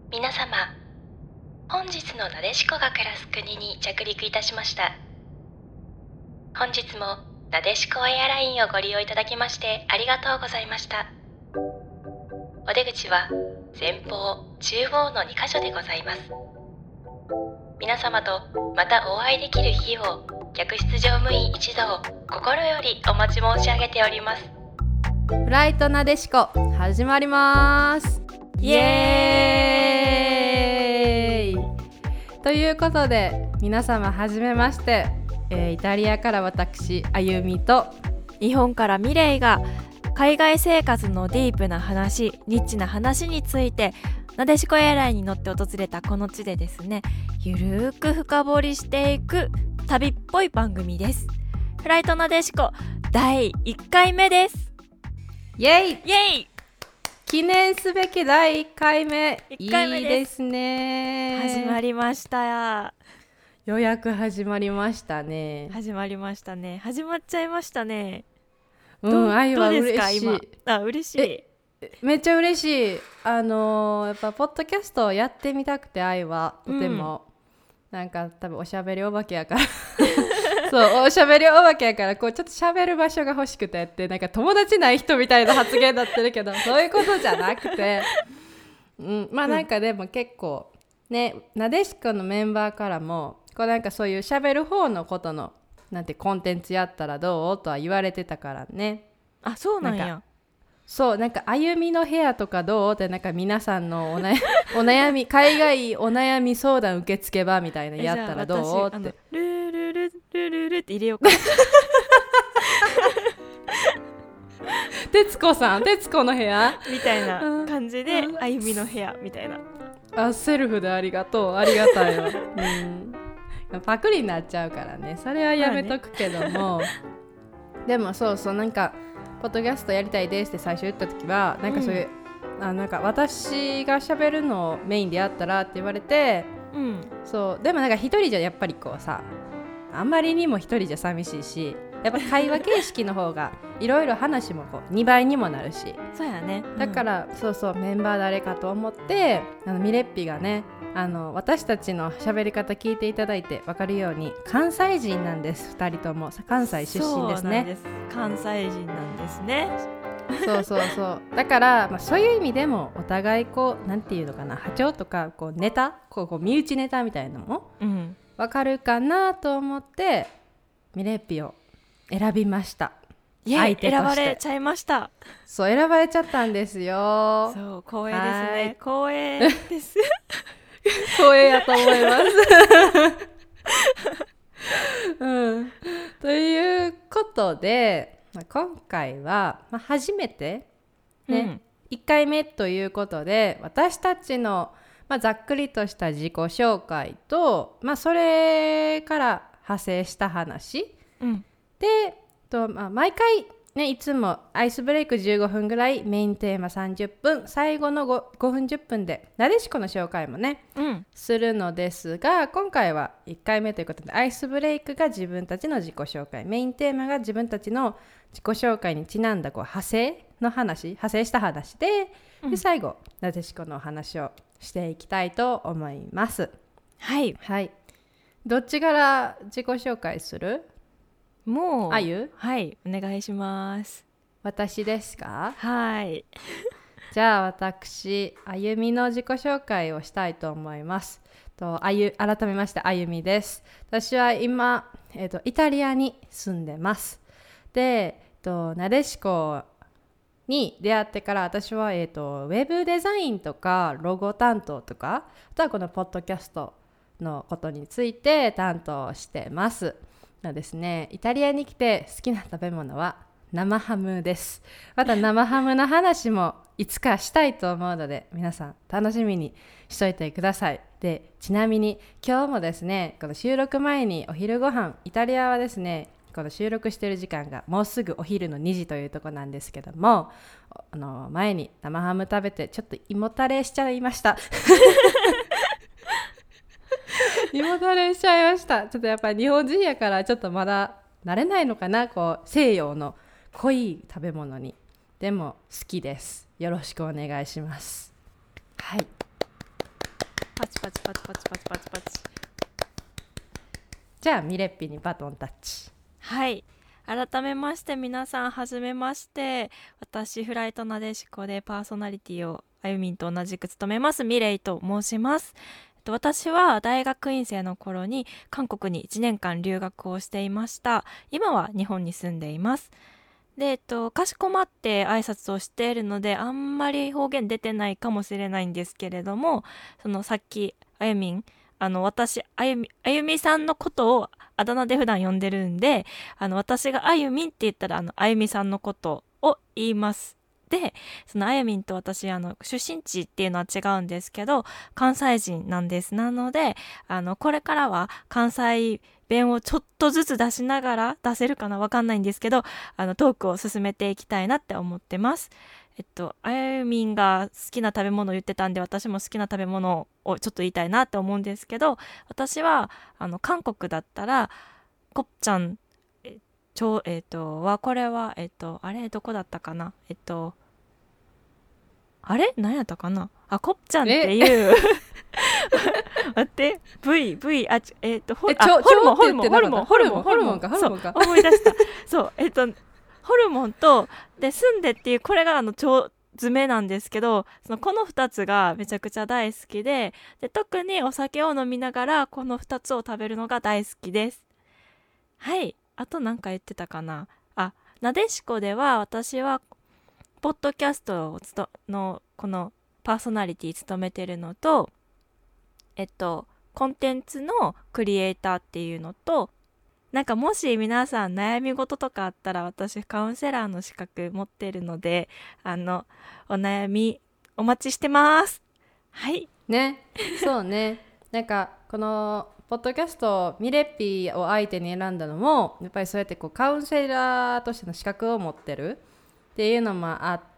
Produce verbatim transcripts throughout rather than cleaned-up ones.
皆様、本日のなでしこが暮らす国に着陸いたしました。本日もなでしこエアラインをご利用いただきましてありがとうございました。お出口は前方、中央のにかしょでございます。皆様とまたお会いできる日を客室乗務員一同心よりお待ち申し上げております。 フライトなでしこ始まります。イエーイということで皆様はじめまして、えー、イタリアから私あゆみと日本からミレイが海外生活のディープな話、ニッチな話についてなでしこエアラインに乗って訪れたこの地でですね、ゆるーく深掘りしていく旅っぽい番組です。フライトなでしこだいいっかいめです。 イエイイエイ記念すべきだいいっかいめ。 いっかいめです。 いいですね。 始まりましたようやく始まりましたね。 始まりましたね始まっちゃいましたね。 うん、愛は嬉しい。 どうですか今。あ、嬉しい。 めっちゃ嬉しい。あのー、やっぱポッドキャストをやってみたくて、愛はとても、うん、なんか多分おしゃべりお化けやからそうおしゃべりお化けやからこうちょっとしゃべる場所が欲しくてって、なんか友達ない人みたいな発言になってるけどそういうことじゃなくて、うん、まあなんかでも結構ね、なでしこのメンバーからもこうなんかそういうしゃべる方のことのなんてコンテンツやったらどうとは言われてたからね。 あ、そうなんや。 なんかそうなんかあゆみの部屋とかどうってなんか皆さんのお悩お悩み海外お悩み相談受付場みたいなやったらどうってルールルルルルって入れようか徹子さん徹子の部屋みたいな感じで、あゆみの部屋みたいな。 あ、セルフでありがとう、ありがたいわ、うん、パクリになっちゃうからね、それはやめとくけども、まあね、でもそうそうなんかポッドキャストやりたいですって最初言った時はなんかそういう、うん、あなんか私が喋るのをメインでやったらって言われて、うん、そうでもなんか一人じゃやっぱりこうさあんまりにも一人じゃ寂しいし、やっぱ会話形式の方がいろいろ話もこうにばいにもなるしそうやね、うん、 だからそうそうメンバー誰かと思ってあのミレッピがねあの私たちの喋り方聞いていただいて分かるように関西人なんです。ふたりとも関西出身ですね。 そうなんです、関西人なんですね。 そうそうそうだから、まあ、そういう意味でもお互いこうなんていうのかな波長とかこうネタこうこう身内ネタみたいなのも、うん、分かるかなと思ってミレッピを選びました。 イエイ選ばれちゃいました。 そう選ばれちゃったんですよ。 そう光栄ですね。光栄です光栄やと思います、うん、ということで、まあ、今回は、まあ、初めて、ねうん、いっかいめということで私たちの、まあ、ざっくりとした自己紹介と、まあ、それから派生した話、うん、でと、まあ、毎回ね、いつもアイスブレイクじゅうごふんぐらい、メインテーマさんじゅっぷん、最後の 5, ごふんじゅっぷんでなでしこの紹介もね、うん、するのですが、今回はいっかいめということでアイスブレイクが自分たちの自己紹介、メインテーマが自分たちの自己紹介にちなんだこう派生の話派生した話 で,、うん、で最後なでしこの話をしていきたいと思います。 はい、 はい、どっちから自己紹介する？ もうあゆはいお願いします。 私ですか？ はいじゃあ私あゆみの自己紹介をしたいと思います。とあゆ改めましてあゆみです。私は今、えーと、イタリアに住んでます。で、えーと、なでしこに出会ってから私は、えーと、ウェブデザインとかロゴ担当とかあとはこのポッドキャストのことについて担当してますのですね。イタリアに来て好きな食べ物は生ハムです。また生ハムの話もいつかしたいと思うので皆さん楽しみにしといてください。でちなみに今日もですねこの収録前にお昼ご飯イタリアはですねこの収録している時間がもうすぐお昼のにじというところなんですけども、あの前に生ハム食べてちょっと胃もたれしちゃいました胃もたれしちゃいました。ちょっとやっぱり日本人やからちょっとまだ慣れないのかな、こう西洋の濃い食べ物に。でも好きです。よろしくお願いします。はいパチパチパチパチパチパチパチ。 じゃあミレッピにバトンタッチ。 はい、改めまして皆さんはじめまして。私フライトなでしこでパーソナリティをあゆみんと同じく務めますミレイと申します。私は大学院生の頃に韓国にいちねんかん留学をしていました。今は日本に住んでいます。で、えっと、かしこまって挨拶をしているのであんまり方言出てないかもしれないんですけれども、そのさっきあゆみんあの私あゆみあゆみさんのことをあだ名で普段呼んでるんで、あの私があゆみんって言ったらあのあゆみさんのことを言います。で、そのあゆみんと私あの出身地っていうのは違うんですけど関西人なんです。なのであのこれからは関西弁をちょっとずつ出しながら、出せるかなわかんないんですけど、あのトークを進めていきたいなって思ってます。えっとあゆみんが好きな食べ物を言ってたんで、私も好きな食べ物をちょっと言いたいなって思うんですけど、私はあの韓国だったらコプちゃんえちょえっとはこれはえっとあれどこだったかな、えっとあれ何やったかなあ、コプちゃんっていう待って V V あちえっとホえあちょホルモンちょってホルモンホルモンホルモンホルモンかホルモンかそう思い出したそうえっとホルモンとでスンデっていうこれがあの腸詰めなんですけど、そのこのふたつがめちゃくちゃ大好きで、で特にお酒を飲みながらこのふたつを食べるのが大好きです。はい、あと何か言ってたかなあ、なでしこでは私はポッドキャストをつとのこのパーソナリティ務めてるのと、えっとコンテンツのクリエイターっていうのと、なんかもし皆さん悩み事とかあったら私カウンセラーの資格持ってるので、あのお悩みお待ちしてます。はいね、そうね。なんかこのポッドキャストミレッピを相手に選んだのもやっぱりそうやってこうカウンセラーとしての資格を持ってるっていうのもあって、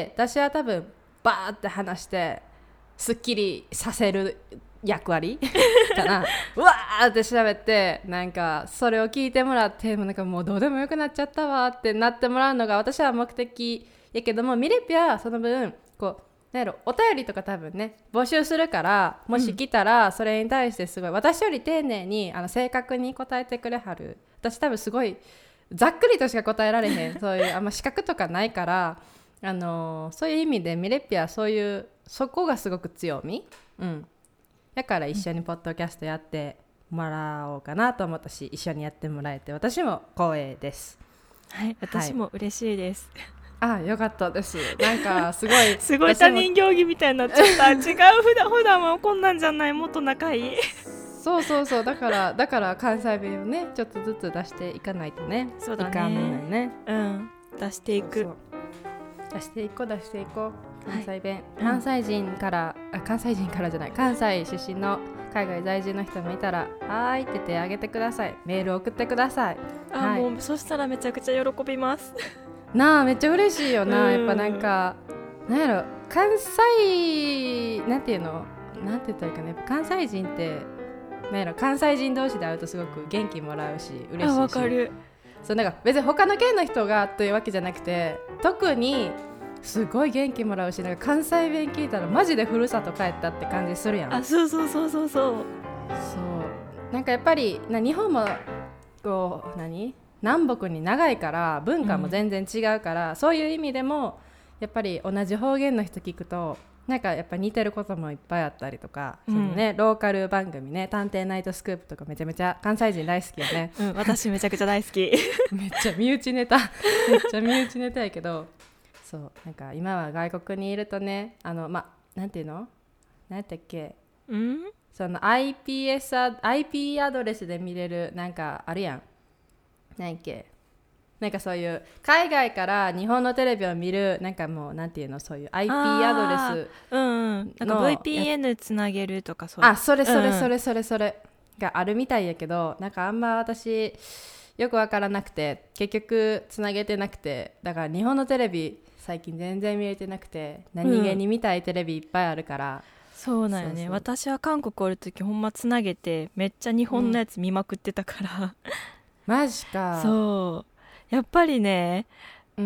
私は多分バーって話してすっきりさせる役割かなうわーって喋ってなんかそれを聞いてもらってもうなんかもうどうでもよくなっちゃったわってなってもらうのが私は目的やけども、ミレピはその分こうなんやろお便りとか多分ね募集するから、もし来たらそれに対してすごい私より丁寧にあの正確に答えてくれはる。私多分すごいざっくりとしか答えられへんそういうあんま資格とかないから、あのー、そういう意味でミレピはそういうそこがすごく強み、うんだから一緒にポッドキャストやってもらおうかなと思ったし、一緒にやってもらえて私も光栄です。 はい私も嬉しいです、 はい、あよかったです。なんかすごいすごい他人行儀みたいになっちゃった違う普段普段はこんなんじゃない、もっと仲いいそうそうそうだからだから関西弁をねちょっとずつ出していかないとね。 そうだねいかんものね。 うん出していく。 そうそう出していこう出していこう関西弁、 はい、 関西人から、うん、あ関西人からじゃない関西出身の海外在住の人もいたらはーいって手挙げてください、メール送ってください。 あ、 はい、 もうそしたらめちゃくちゃ喜びますなあめっちゃ嬉しいよな、 うんやっぱなんかなんやろ関西なんていうのなんて言ったらいいかな、やっぱ関西人ってなんやろ関西人同士で会うとすごく元気もらうし嬉しいし、 あわかる。 そうなんか別に他の県の人がというわけじゃなくて特にすごい元気もらうし、なんか関西弁聞いたらマジでふるさと帰ったって感じするやん。 あそうそうそうそうそうそうなんかやっぱりな日本もこう何南北に長いから文化も全然違うから、うん、そういう意味でもやっぱり同じ方言の人聞くとなんかやっぱ似てることもいっぱいあったりとか、うん、そのね、ローカル番組ね探偵ナイトスクープとかめちゃめちゃ関西人大好きよね、 うん、私めちゃくちゃ大好きめっちゃ身内ネタめっちゃ身内ネタやけどそうなんか今は外国にいるとねあのまなんていうの何やったっけ、 うん、 その アイピーエス ア アイピー アドレスで見れるなんかあるやん、何やっけなんかそういう海外から日本のテレビを見るなんかもうなんていうのそういう アイピー アドレスうん、うん、なんか ブイピーエヌ つなげるとかそうあそれそれそれそれそれがあるみたいやけど、なんかあんま私よくわからなくて結局つなげてなくて、だから日本のテレビ最近全然見れてなくて何気に見たいテレビいっぱいあるから、うん、 そうなんよね。そうそう私は韓国おるときほんまつなげてめっちゃ日本のやつ見まくってたから、うん、 マジか。 そうやっぱりね、 うん、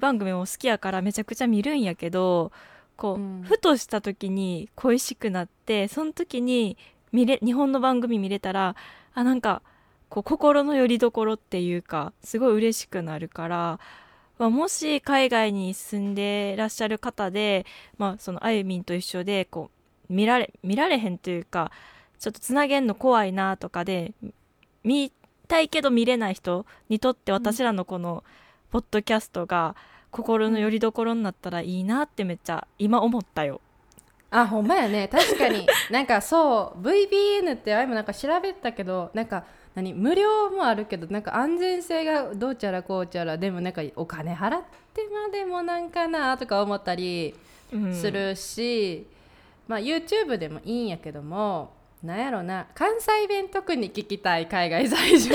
なんか韓国のテレビ番組も好きやからめちゃくちゃ見るんやけど、 こう、 うん、 ふとした時に恋しくなって、その時に見れ日本の番組見れたら、あなんかこう心の拠り所っていうかすごい嬉しくなるから、まあ、もし海外に住んでらっしゃる方で、まあ、そのあゆみんと一緒でこう見られ見られへんというか、ちょっとつなげんの怖いなとかで見たいけど見れない人にとって、私らのこのポッドキャストが心の拠り所になったらいいなってめっちゃ今思ったよ。 あ、ほんまやね。確かになんかそう ブイビーエヌ ってあいもなんか調べたけど、なんか何無料もあるけど、なんか安全性がどうちゃらこうちゃら、でもなんかお金払ってまでもなんかなとか思ったりするし、うん、まあ YouTube でもいいんやけども、なんやろな、関西弁特に聞きたい海外在住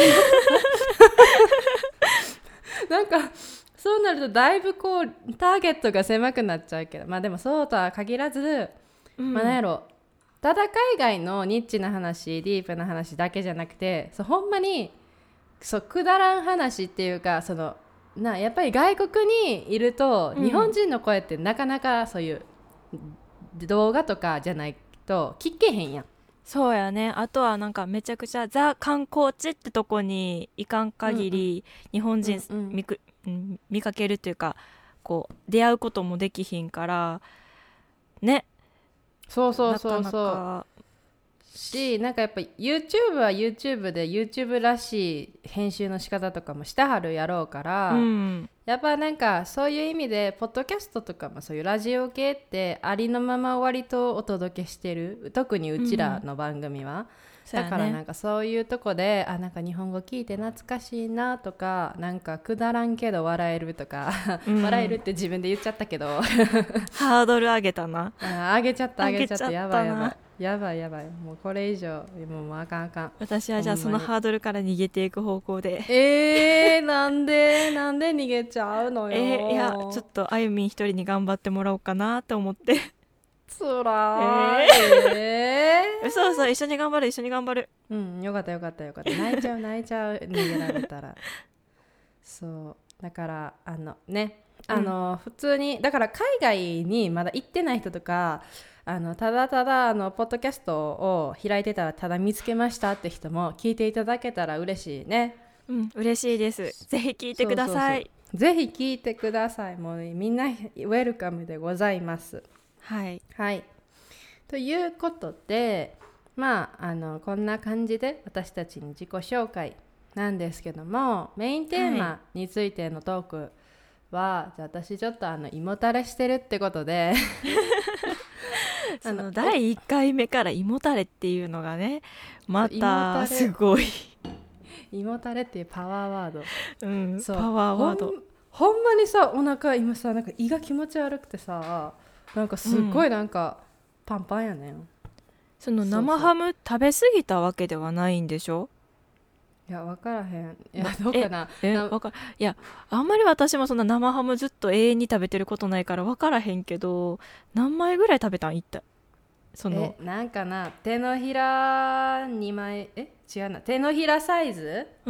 なんかそうなるとだいぶこうターゲットが狭くなっちゃうけど、まあでもそうとは限らず、うん、まあなんやろ、ただ海外のニッチな話、ディープな話だけじゃなくて、そうほんまにそうくだらん話っていうか、そのなやっぱり外国にいると、うん、日本人の声ってなかなかそういう動画とかじゃないと聞けへんやん。 そうやね。あとはなんかめちゃくちゃザ観光地ってとこに行かん限り、うんうん、日本人、うんうん、見く、うん、見かけるっていうか、こう出会うこともできひんからね。 そうそうそうそう、なかなかし、なんかやっぱ YouTube は YouTube で YouTube らしい編集の仕方とかもしてはるやろうから、うん、やっぱなんかそういう意味でポッドキャストとかもそういうラジオ系ってありのまま割とお届けしてる、特にうちらの番組は、うん、だからなんかそういうとこで、あなんか日本語聞いて懐かしいなとか、なんかくだらんけど笑えるとか、うん、笑えるって自分で言っちゃったけどハードル上げたな。 あ上げちゃった上げちゃった、やばいやばいやばいやばい、もうこれ以上もうもうあかんあかん。 私はじゃあそのハードルから逃げていく方向で。 えー、なんでなんで逃げちゃうのよ。 えー、いやちょっとあゆみん一人に頑張ってもらおうかなと思ってつらい、えーえー、そうそう、一緒に頑張る一緒に頑張る。 うんよかったよかったよかった、泣いちゃう泣いちゃう逃げられたらそうだからあのねあの、うん、普通にだから海外にまだ行ってない人とか、あのただただあのポッドキャストを開いてたらただ見つけましたって人も聞いていただけたら嬉しいね。 うん、嬉しいです。ぜひ聞いてください。そうそうそう、ぜひ聞いてください。もうみんなウェルカムでございます。 はい、 はい、ということで、まああのこんな感じで私たちに自己紹介なんですけども、メインテーマについてのトークは、はい、じゃあ私ちょっとあの胃もたれしてるってことでそのだいいっかいめから胃もたれっていうのがね、またすごい胃もたれっていうパワーワード、 うん、そうパワーワード、 ほん、ほんまにさ、お腹今さ、なんか胃が気持ち悪くてさ、なんかすっごいなんか、うん、パンパンやねん。 その生ハム食べ過ぎたわけではないんでしょ？ いや分からへん。いやどうかな。 ええわかいやあんまり私もそんな生ハムずっと永遠に食べてることないから分からへんけど、何枚ぐらい食べたん？いったそのえなんかな、手のひらにまい、え違うな、手のひらサイズ、うん、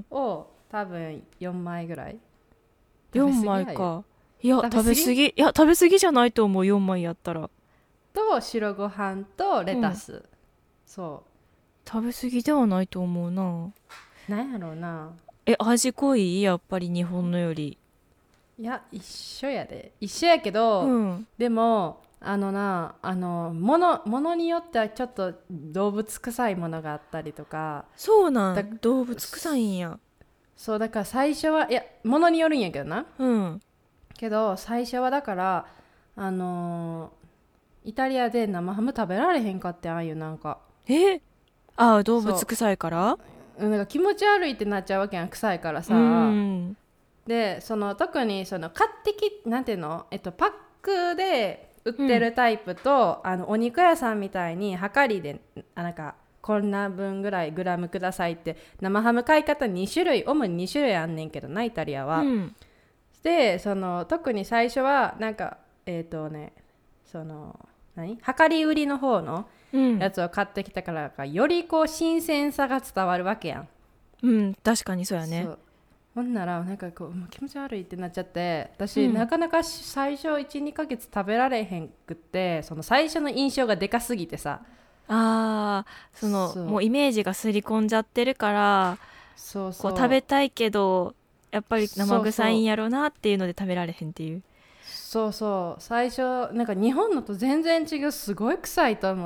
を多分よんまいぐらい。 よんまいか。いや食べ過ぎ、いや食べ過ぎじゃないと思う。よんまいやったら。 と白ご飯とレタス、うん、そう食べ過ぎではないと思うな。 なんやろうな。 え味濃い？やっぱり日本のより。 いや一緒やで、一緒やけど、うん、でもあのな、あのものものによってはちょっと動物臭いものがあったりとか。 そうなん、動物臭いんや。 そうだから最初はいやものによるんやけどな、 うん、 けど最初はだからあのー、イタリアで生ハム食べられへんかってああいうなんかえああ動物臭いから、 なんか気持ち悪いってなっちゃうわけやん、臭いからさ、うん、でその特にその買ってきなんていうの、えっと、パックで売ってるタイプと、うん、あのお肉屋さんみたいにはかりであなんかこんな分ぐらいグラムくださいって生ハム買い方に種類、主にに種類あんねんけどなイタリアは、うん、でその特に最初はなんかえっとねその何量り売りの方のやつを買ってきたからか、うん、よりこう新鮮さが伝わるわけやん。 うん確かにそうやね。 ほんならなんかこうもう気持ち悪いってなっちゃって、私、 うんなかなか最初 いち,に ヶ月食べられへんくって、その最初の印象がでかすぎてさ。 あーそのそうもうイメージがすり込んじゃってるからそうそうこう食べたいけどやっぱり生臭いんそうそうやろなっていうので食べられへんっていう。 そうそう最初なんか日本のと全然違う、すごい臭いと思って。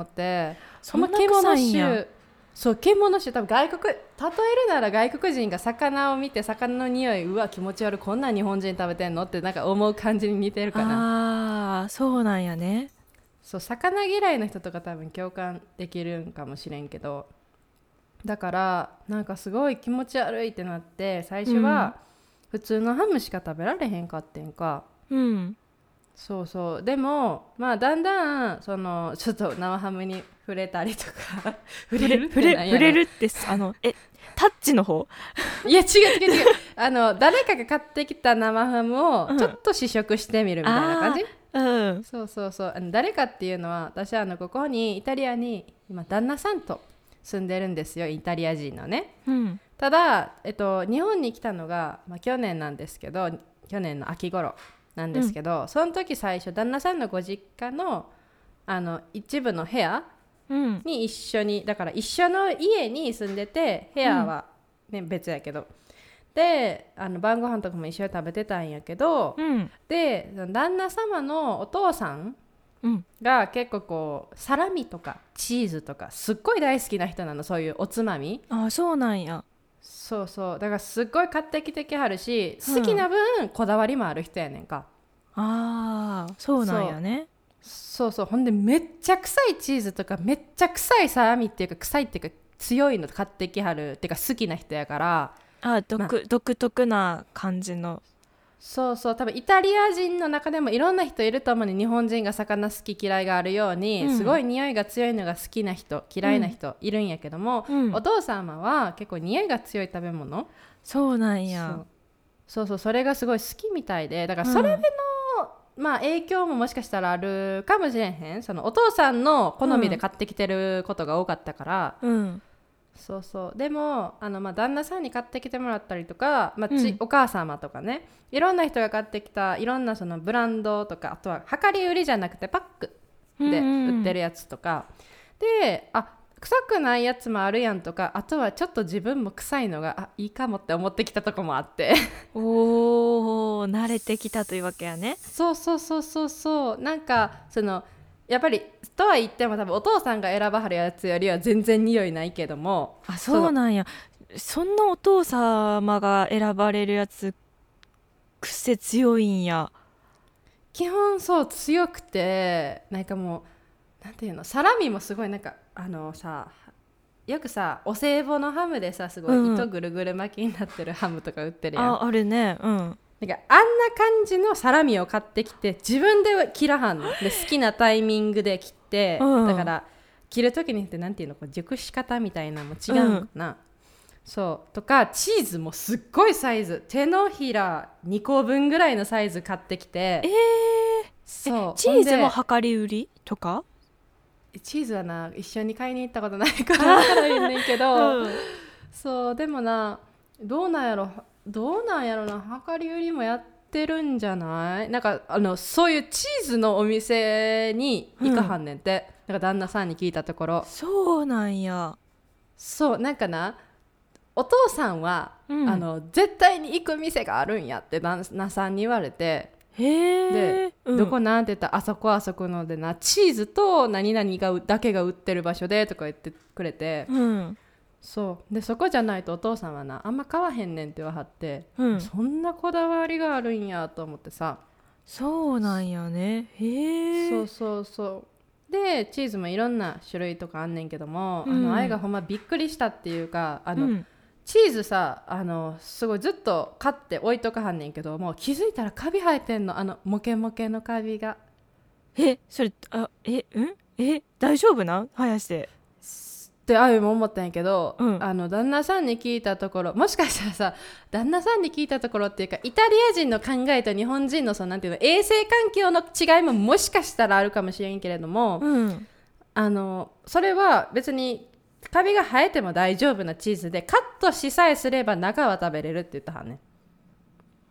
そんな臭いんや。 獣臭そう獣臭、多分外国例えるなら外国人が魚を見て魚の匂い、うわ気持ち悪い、こんな日本人食べてんのってなんか思う感じに似てるかな。 あーそうなんやね。 そう魚嫌いの人とか多分共感できるんかもしれんけど、だからなんかすごい気持ち悪いってなって、最初は普通のハムしか食べられへんかってんか。 うんそうそうでもまあだんだんそのちょっと生ハムに触れたりとか触れるって触れなんやろ触れるってあのえタッチの方。 いや違う違う違うあの誰かが買ってきた生ハムをうんちょっと試食してみるみたいな感じ、 うんそうそうそうあの誰かっていうのは、私はあのここにイタリアに今旦那さんと住んでるんですよ、イタリア人のね。 うんただ、えっと、日本に来たのが、まあ、去年なんですけど、去年の秋頃なんですけど、うん、その時最初旦那さんのご実家 の, あの一部の部屋うんに一緒に、だから一緒の家に住んでて、部屋は、ねうん、別やけど、であの晩ご飯とかも一緒に食べてたんやけど、 うん、 で旦那様のお父さんが結構こうサラミとかチーズとかすっごい大好きな人なの、そういうおつまみ。 あそうなんや。 そうそうだからすっごい買ってきてきはるし、好きな分、うん、こだわりもある人やねんか。 あーそうなんやね。 そうそうほんでめっちゃ臭いチーズとかめっちゃ臭いサラミっていうか、臭いっていうか強いの買ってきはるっていうか好きな人やから。 あ 独,、ま、独特な感じの。 そうそう多分イタリア人の中でもいろんな人いると思うね。日本人が魚好き嫌いがあるように、うん、すごい匂いが強いのが好きな人嫌いな人いるんやけども、うん、お父様は結構匂いが強い食べ物。 そうなんや。 そうそうそうそれがすごい好きみたいで、だからそれの、うん、まあ影響ももしかしたらあるかもしれへん。そのお父さんの好みで買ってきてることが多かったから、 うん、 そうそうでもあの、まあ、旦那さんに買ってきてもらったりとか、まあちうん、 お母様とかね、いろんな人が買ってきたいろんなそのブランドとか、あとは量り売りじゃなくてパックで売ってるやつとか、うんうん、であ臭くないやつもあるやんとか、あとはちょっと自分も臭いのがあいいかもって思ってきたとこもあっておー慣れてきたというわけやね。 そうそうそうそうそうなんかそのやっぱりとは言っても多分お父さんが選ばはるやつよりは全然匂いないけども。 あそうなんや。そんなお父様が選ばれるやつ癖強いんや。 基本そう強くて、なんかもうなんていうの、サラミもすごいなんかあのさ、よくさお歳暮のハムでさすごい糸ぐるぐる巻きになってるハムとか売ってるやん、 ああるね。うんなんかあんな感じのサラミを買ってきて自分で切らはんので、好きなタイミングで切って、うん、だから切る時にってなんていうの、こう熟し方みたいなのも違うのかな、うん、そうとかチーズもすっごいサイズ、手のひらにこぶんぐらいのサイズ買ってきて、 えー、 そうチーズも量り売りとか。 チーズはな一緒に買いに行ったことないから分からへんねんけど、うん、そうでもなどうなんやろどうなんやろな、量り売りもやってるんじゃない。なんかあのそういうチーズのお店に行かはんねんって、うん、なんか旦那さんに聞いたところ。 そうなんや。 そうなんかな、お父さんは、うん、あの絶対に行く店があるんやって旦那さんに言われて、 へで、うん、どこなんて言ったらあそこあそこのでな、チーズと何々がだけが売ってる場所でとか言ってくれて、 うん、 そうでそこじゃないとお父さんはなあんま買わへんねんって言わはって、 うん、 そんなこだわりがあるんやと思ってさ。 そうなんやね。へえ。 そうそうそうでチーズもいろんな種類とかあんねんけども、うん、あの愛がほんまびっくりしたっていうか、あの、うん、チーズさあのすごいずっと買って置いとかはんねんけど、もう気づいたらカビ生えてんの、あのモケモケのカビが。 えそれあえうんえ大丈夫なん生やしてってあゆも思ったんやけど、 うん、 あの旦那さんに聞いたところ、もしかしたらさ旦那さんに聞いたところっていうか、イタリア人の考えと日本人のそのなんていうの衛生環境の違いももしかしたらあるかもしれんけれども、 うん、 あのそれは別にカビが生えても大丈夫なチーズで、カットしさえすれば中は食べれるって言ったはんね。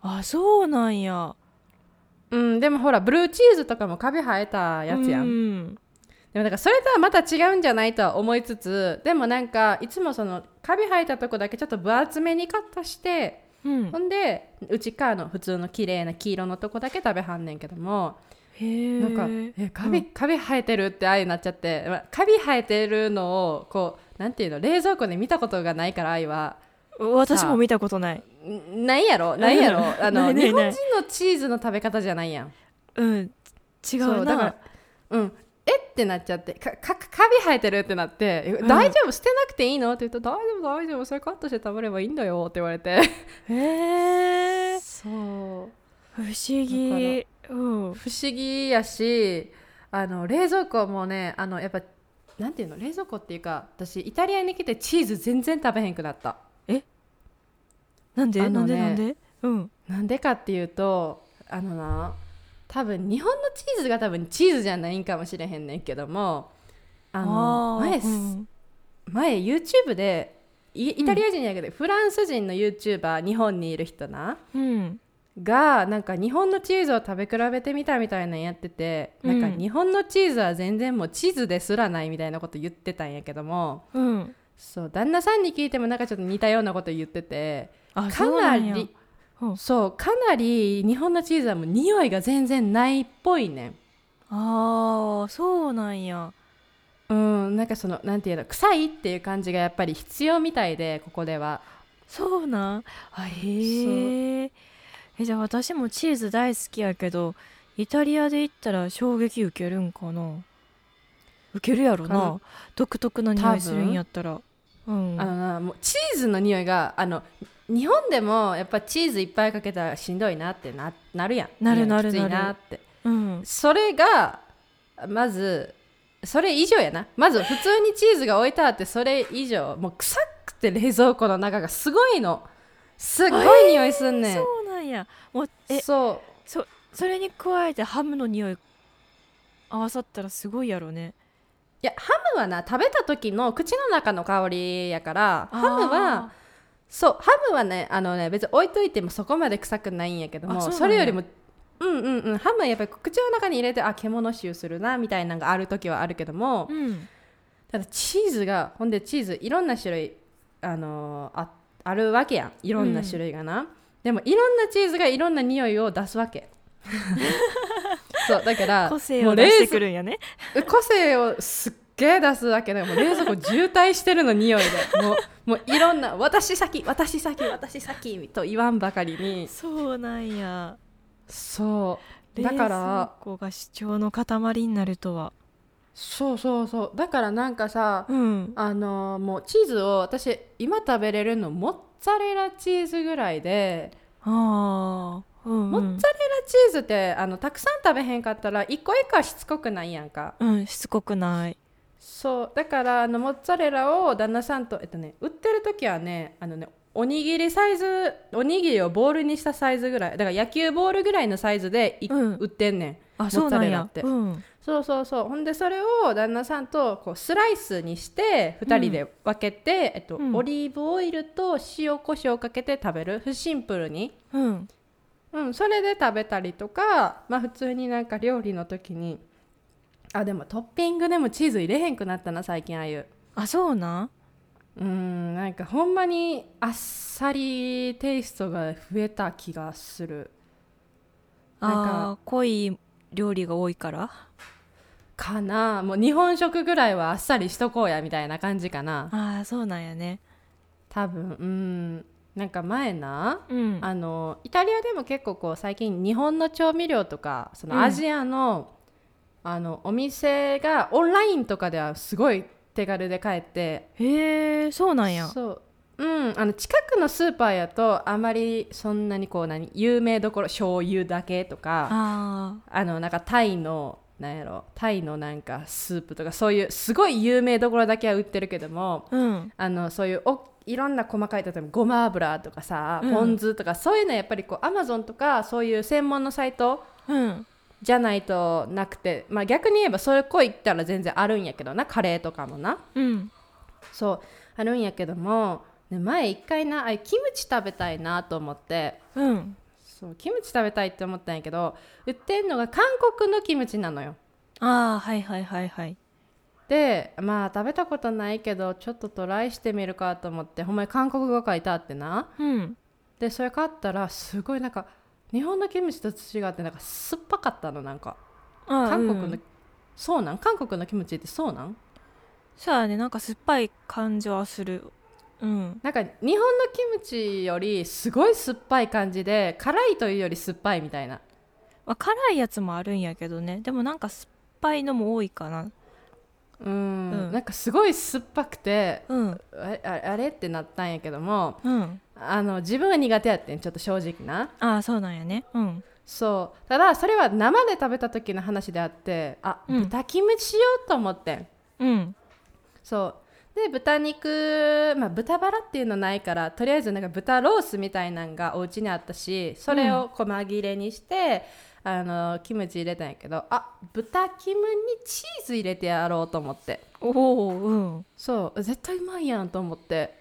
あ、そうなんや。 うん、でもほらブルーチーズとかもカビ生えたやつやん、 うん、 でもだからそれとはまた違うんじゃないとは思いつつ、でもなんかいつもそのカビ生えたとこだけちょっと分厚めにカットして、 うん、 ほんで内側の普通の綺麗な黄色のとこだけ食べはんねんけども、 へー、 なんかえカビ、 うん、 カビ生えてるってああいうなっちゃって、まあカビ生えてるのをこうなんていうの冷蔵庫で見たことがないからあいは私も見たことない。 んないやろないやろあのないないない日本人のチーズの食べ方じゃないやん。 うん、違うな。 そうだからうんえってなっちゃってかかカビ生えてるってなって、うん、大丈夫捨てなくていいのって言うと大丈夫大丈夫それカットして食べればいいんだよって言われてへえ、 そう不思議、うん、 不思議やし、あの冷蔵庫もねあのやっぱなんていうの冷蔵庫っていうか私イタリアに来てチーズ全然食べへんくなった。 えなんで、 ね、 なんでなんで、うん、 なんでかっていうとあのな多分日本のチーズが多分チーズじゃないんかもしれへんねんけども、あのあ前、 うん、 前 YouTube で イ, イタリア人やけど、うん、フランス人の YouTuber 日本にいる人な、 うん、 がなんか日本のチーズを食べ比べてみたみたいなのやってて、うん、なんか日本のチーズは全然もうチーズですらないみたいなこと言ってたんやけども、 うん、 そう旦那さんに聞いてもなんかちょっと似たようなこと言ってて、 あかなりそうかなり日本のチーズはもう匂いが全然ないっぽいねん。 ああそうなんや。 うんなんかそのなんていうの臭いっていう感じがやっぱり必要みたいでここでは。 そうなんあへえ。えじゃあ私もチーズ大好きやけどイタリアで行ったら衝撃受けるんかな。受けるやろな、独特な匂いするんやったら、うん、 あのなもうチーズの匂いがあの日本でもやっぱチーズいっぱいかけたらしんどいなって な, なるやん。 なるなるきついなって、 うん、 それがまずそれ以上やな。まず普通にチーズが置いてあってそれ以上もう臭くて冷蔵庫の中がすごいのすごい匂いすんねん、 えー、そうなんや。もうえそうそそれに加えてハムの匂い合わさったらすごいやろね。 いやハムはな食べた時の口の中の香りやからハムはそうハムはねあのね別に置いといてもそこまで臭くないんやけども そ, それよりもうんうんうんハムはやっぱり口の中に入れてあ獣臭するなみたいなのがある時はあるけども、 うん、 ただチーズがほんでチーズいろんな種類あのー、あ, あるわけやんいろんな種類がな、うん、でもいろんなチーズがいろんな匂いを出すわけそうだから個性を出してくるんやね。 個性をすっげー出すわけだからもう冷蔵庫渋滞してるの匂いでもうもういろんな私先私先私先と言わんばかりに。 そうなんや。 そうだから冷蔵庫が主張の塊になるとは。 そうそうそうだからなんかさ、 うん、 あのー、もうチーズを私今食べれるのモッツァレラチーズぐらいで、 あ、うんうん、 モッツァレラチーズってあのたくさん食べへんかったらいっこいっこはしつこくないやんか。 うんしつこくない。 そうだからあのモッツァレラを旦那さんと、えっとね、売ってる時はねあのねおにぎりサイズおにぎりをボールにしたサイズぐらいだから野球ボールぐらいのサイズで、うん、売ってんねん。 あモッツァレラってそうなんや、うん、 そうそうそうほんでそれを旦那さんとこうスライスにしてふたりで分けて、うんえっとうん、オリーブオイルと塩コショウかけて食べるシンプルに、 うんうん、それで食べたりとか、まあ、普通になんか料理の時にあでもトッピングでもチーズ入れへんくなったな最近ああいうあそうなんうんなんかほんまにあっさりテイストが増えた気がする。 なんかあ濃い料理が多いからかな。もう日本食ぐらいはあっさりしとこうやみたいな感じかな。 あそうなんやね多分うんなんか前な、 うん、 あのイタリアでも結構こう最近日本の調味料とかそのアジアの、うん、あのお店がオンラインとかではすごい手軽で買えて。 へえそうなんや。 そううん、あの近くのスーパーやとあまりそんなにこう何有名どころ醤油だけとか あ, あのなんかタイのなんやろタイのなんかスープとかそういうすごい有名どころだけは売ってるけども、 うん、 あのそういうおいろんな細かい例えばごま油とかさ、 うん、 ポン酢とかそういうのやっぱりこうアマゾンとかそういう専門のサイト、 うんじゃないとなくて、まあ、逆に言えばそういう子行ったら全然あるんやけどなカレーとかもな、 うん、 そうあるんやけども、ね、前一回なあキムチ食べたいなと思って、 うん、 そうキムチ食べたいって思ったんやけど、売ってんのが韓国のキムチなのよ。 ああはいはいはいはい。 でまあ食べたことないけどちょっとトライしてみるかと思って、ほんまに韓国語書いてあってな。 うんでそれ買ったらすごいなんか日本のキムチと違ってなんか酸っぱかったの。なんかあ韓国の、 うん、 そうなん韓国のキムチってそうなん？ そうやね、なんか酸っぱい感じはする。うんなんか日本のキムチよりすごい酸っぱい感じで、辛いというより酸っぱいみたいな。 まあ、辛いやつもあるんやけどね、でもなんか酸っぱいのも多いかな。 うん、 うんなんかすごい酸っぱくて、 うんあああれってなったんやけども、 うんあの自分は苦手やってん、ちょっと正直な。 ああそうなんやね。うんそうただそれは生で食べた時の話であって、あ、 うん豚キムチしようと思ってん。 うんそうで豚肉、まあ、豚バラっていうのないから、とりあえずなんか豚ロースみたいなんがお家にあったし、それを細切れにして、うん、あのキムチ入れたんやけど、あ、豚キムにチーズ入れてやろうと思って。 おおうんそう絶対うまいやんと思って、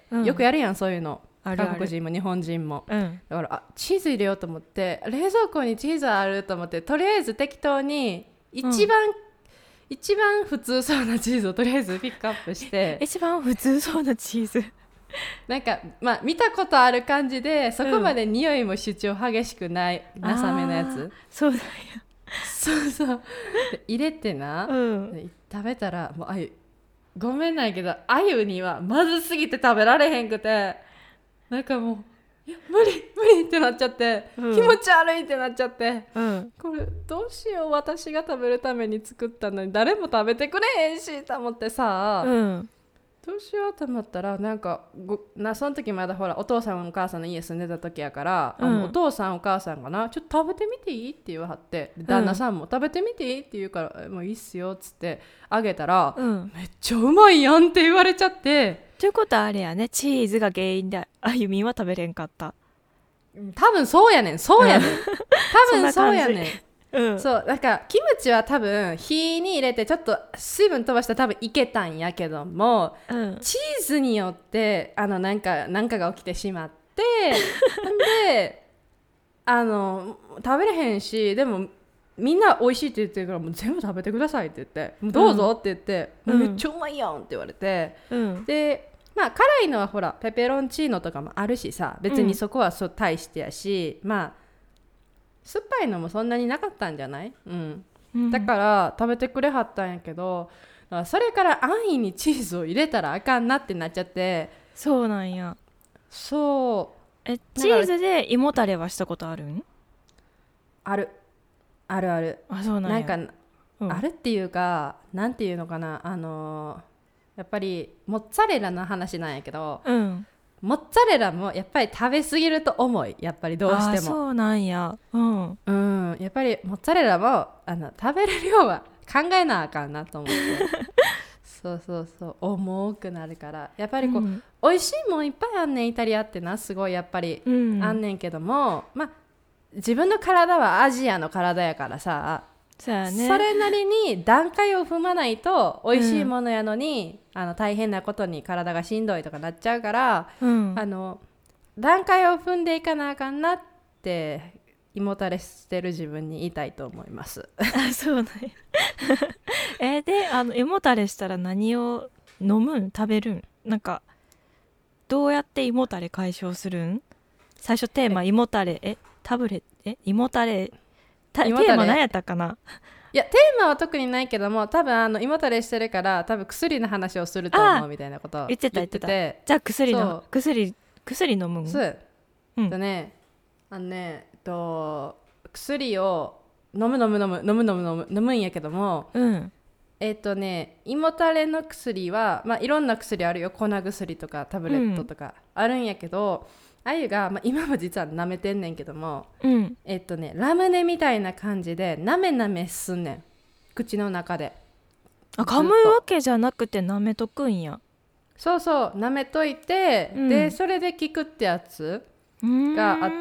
うんよくやるやんそういうの。 あるある韓国人も日本人も。 うんだからあチーズ入れようと思って、冷蔵庫にチーズあると思って、とりあえず適当に一番、うん、一番普通そうなチーズをとりあえずピックアップして一番普通そうなチーズなんかまあ見たことある感じで、そこまで匂いも主張激しくない、うん、なさめのやつ。 そうだよ。 そうそう入れてな、 うん、 食べたらもうあゆごめんないけど、あゆにはまずすぎて食べられへんくて、なんかもういや無理無理ってなっちゃって、うん、気持ち悪いってなっちゃって、うん、これどうしよう、私が食べるために作ったのに誰も食べてくれへんしと思ってさ、うん、どうしようと思ったら、なんかごなその時まだほらお父さんお母さんの家住んでた時やから、うん、あのお父さんお母さんがな、ちょっと食べてみていいって言わはって、旦那さんも食べてみていいって言うから、もういいっすよっつってあげたら、うん、めっちゃうまいやんって言われちゃって。 ということはあれやね、チーズが原因であゆみんは食べれんかった。 多分そうやねんそうやねん多分そうやねんうん、そうなんかキムチは多分火に入れてちょっと水分飛ばしたら多分いけたんやけども、うん、チーズによってあのなんかなんかが起きてしまってであの食べれへんし、でもみんな美味しいって言ってるから、もう全部食べてくださいって言って、もうどうぞって言って、うん、めっちゃうまいやんって言われて、うん、でまあ辛いのはほらペペロンチーノとかもあるしさ、別にそこはそう大してやし、うん、まあ酸っぱいのもそんなになかったんじゃない、うんうん、だから食べてくれはったんやけど、それから安易にチーズを入れたらあかんなってなっちゃって。 そうなんや。 そうえチーズで胃もたれはしたことあるん？ あるあるある。 あ、そうなんや。 なんか、うん、あるっていうかなんていうのかな、あのー、やっぱりモッツァレラの話なんやけど、うん、モッツァレラもやっぱり食べ過ぎると重い、やっぱりどうしても。あ、 そうなんや。うん、 うん、やっぱりモッツァレラもあの食べる量は考えなあかんなと思ってそうそうそう、重くなるから、やっぱりこう、うん、美味しいもんいっぱいあんねんイタリアってな、すごいやっぱり、うん、あんねんけども、まあ自分の体はアジアの体やからさ、 そうやね、 それなりに段階を踏まないと美味しいものやのに、うん、あの大変なことに体がしんどいとかなっちゃうから、うん、あの段階を踏んでいかなあかんなって胃もたれしてる自分に言いたいと思いますあ、そうねえであの胃もたれしたら何を飲むん食べるん、なんかどうやって胃もたれ解消するん？最初テーマ胃もたれ、えタブレえ胃もたれテーマ何やったかな。 いやテーマは特にないけども、多分あの胃もたれしてるから多分薬の話をすると思うみたいなことを言ってて、 言ってた言ってた。じゃあ薬の薬薬飲むん？そう、 うん、とねあのねえっと薬を飲む飲む飲む飲む飲む飲む飲むんやけども、うん、えっとね胃もたれの薬は、まあ、いろんな薬あるよ、粉薬とかタブレットとかあるんやけど、うん、あゆが、まあ、今も実は舐めてんねんけども、うん、えっとねラムネみたいな感じでなめなめすんねん、口の中で。 あ、噛むわけじゃなくて舐めとくんや。 そうそう、舐めといて、うん、でそれで効くってやつがあって、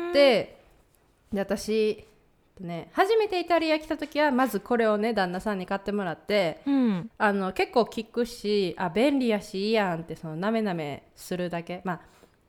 で私ね、初めてイタリア来た時はまずこれをね旦那さんに買ってもらって、うん、あの結構効くし、あ便利やしいいやんって、そのなめなめするだけ、まあ